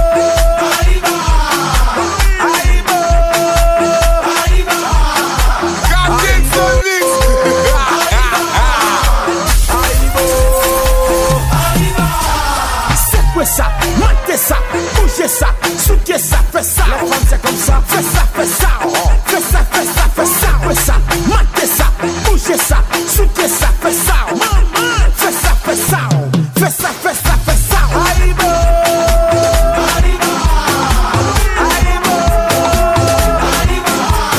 Ça, matez ça, bougez ça, soutez ça, fais ça. La femme c'est comme ça, fais ça, fais ça, fais ça, fais ça, fais ça, fais ça, matez ça, bougez ça, soutez ça, fais ça, fais ça, fais ça, fais ça, fais ça, fais ça. Arriba, arriba, arriba, arriba,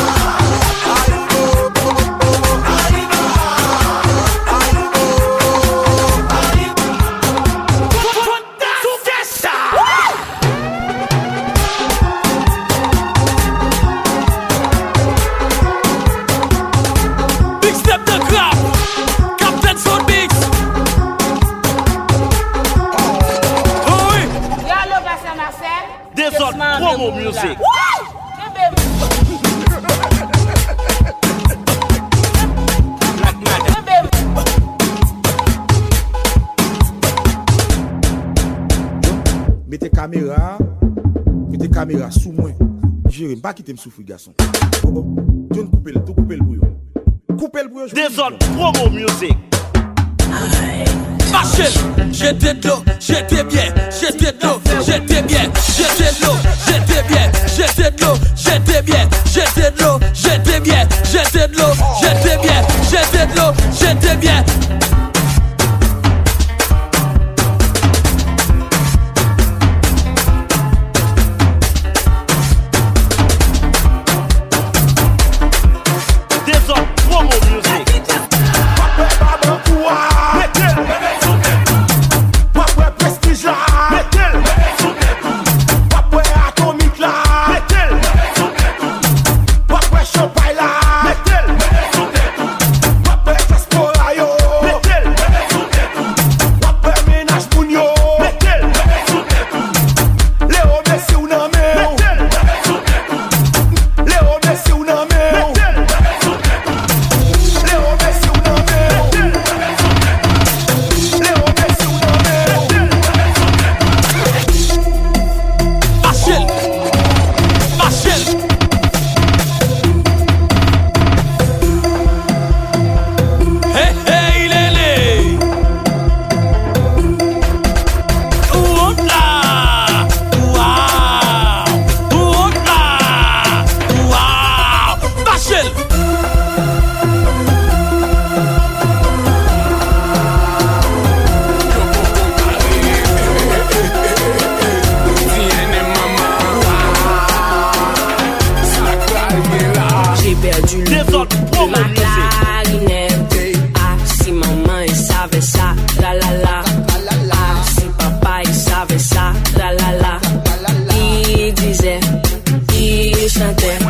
promo music. Mettez caméra, mettez caméra sous moi. Je ne vais pas quitter me souffrir, garçon. Oh oh, John, coupez le, tout coupez le bouillon. Coupez le bouillon. Des autres promo music. Machel, j'étais de l'eau, j'étais bien, j'étais de l'eau, j'étais bien, j'étais de l'eau, j'étais bien, j'étais de l'eau, j'étais bien, j'étais de l'eau, j'étais bien, j'étais de l'eau, j'étais bien, j'étais de l'eau, j'étais bien. Des autres promo music.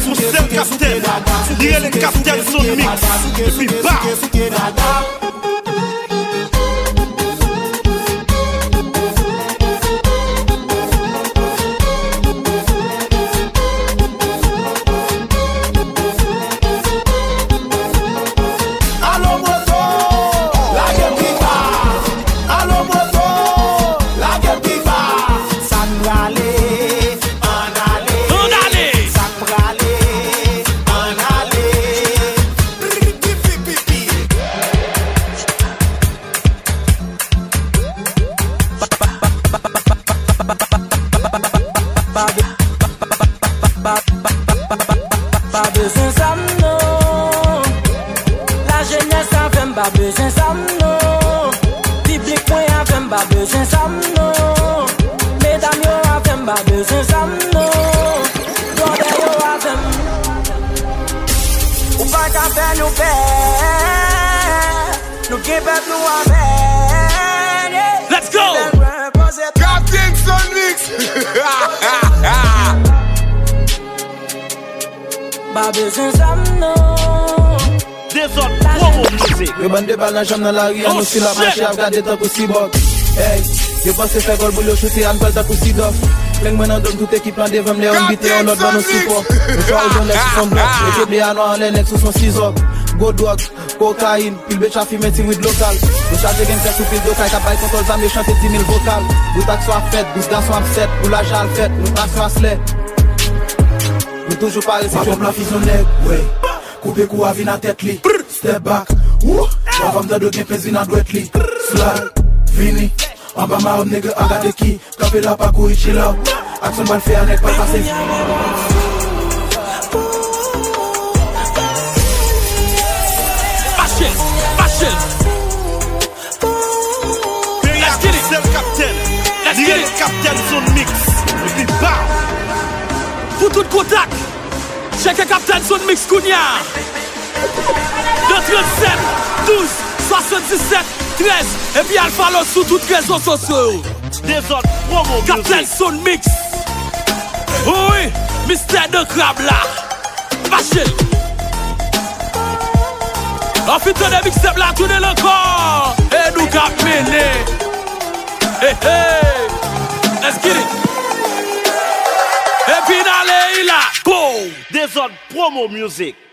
pour seul capitaine. Dire les capitaines sont mix. Et puis bam. Let's go! Captain Sun Mix! Des autres promo music. Yo bande bal nan jam nan la ri, an nou si la manche ap gade tan kou si bok. Hey, yo pense fè gol bou yo chute an bal tan kou si dof. Pleng men an dom tout ekip lan devam le an bite an lot ban nou si po. Nou chwa ou jon lek sou son blok, ekip li an an len nek sou son sizok. Go dog, cocaine, pil be chafi meti with local. Nou chaje gen fè sou pil do kay kapay kontol zam yo chante dix mille vokal. Bou tak so ap fèt, bous dan so ap set, bou la jal fèt, nou tak so asle. Nou toujou pare si chou plan fizyon leg, wey. Coupe kou avi nan tèt li, step back, wou. Wavam da do gen pez vi nan dwet li, slide, vini. An ba ma om nege agade ki, kape la pa kou ichi la. Aksyon bal fè anek pa kase. Machine, machine. Let's get it. C'est le capitaine. Let's get it. Capitaine son mix. Et puis bam. Pour tout contact. Check le capitaine son mix Kounia. deux trente-sept, douze, soixante-dix-sept, treize. Et puis Alpha Los sous toutes les réseaux sociaux. Des autres promos. Capitaine son mix. Oui, mystère de crabe là. Machine. On fait ton mixtape là, tourner le corps. Et nous cap mener. Hey hey, let's get it. Et puis dans les là, go. Des autres promo music.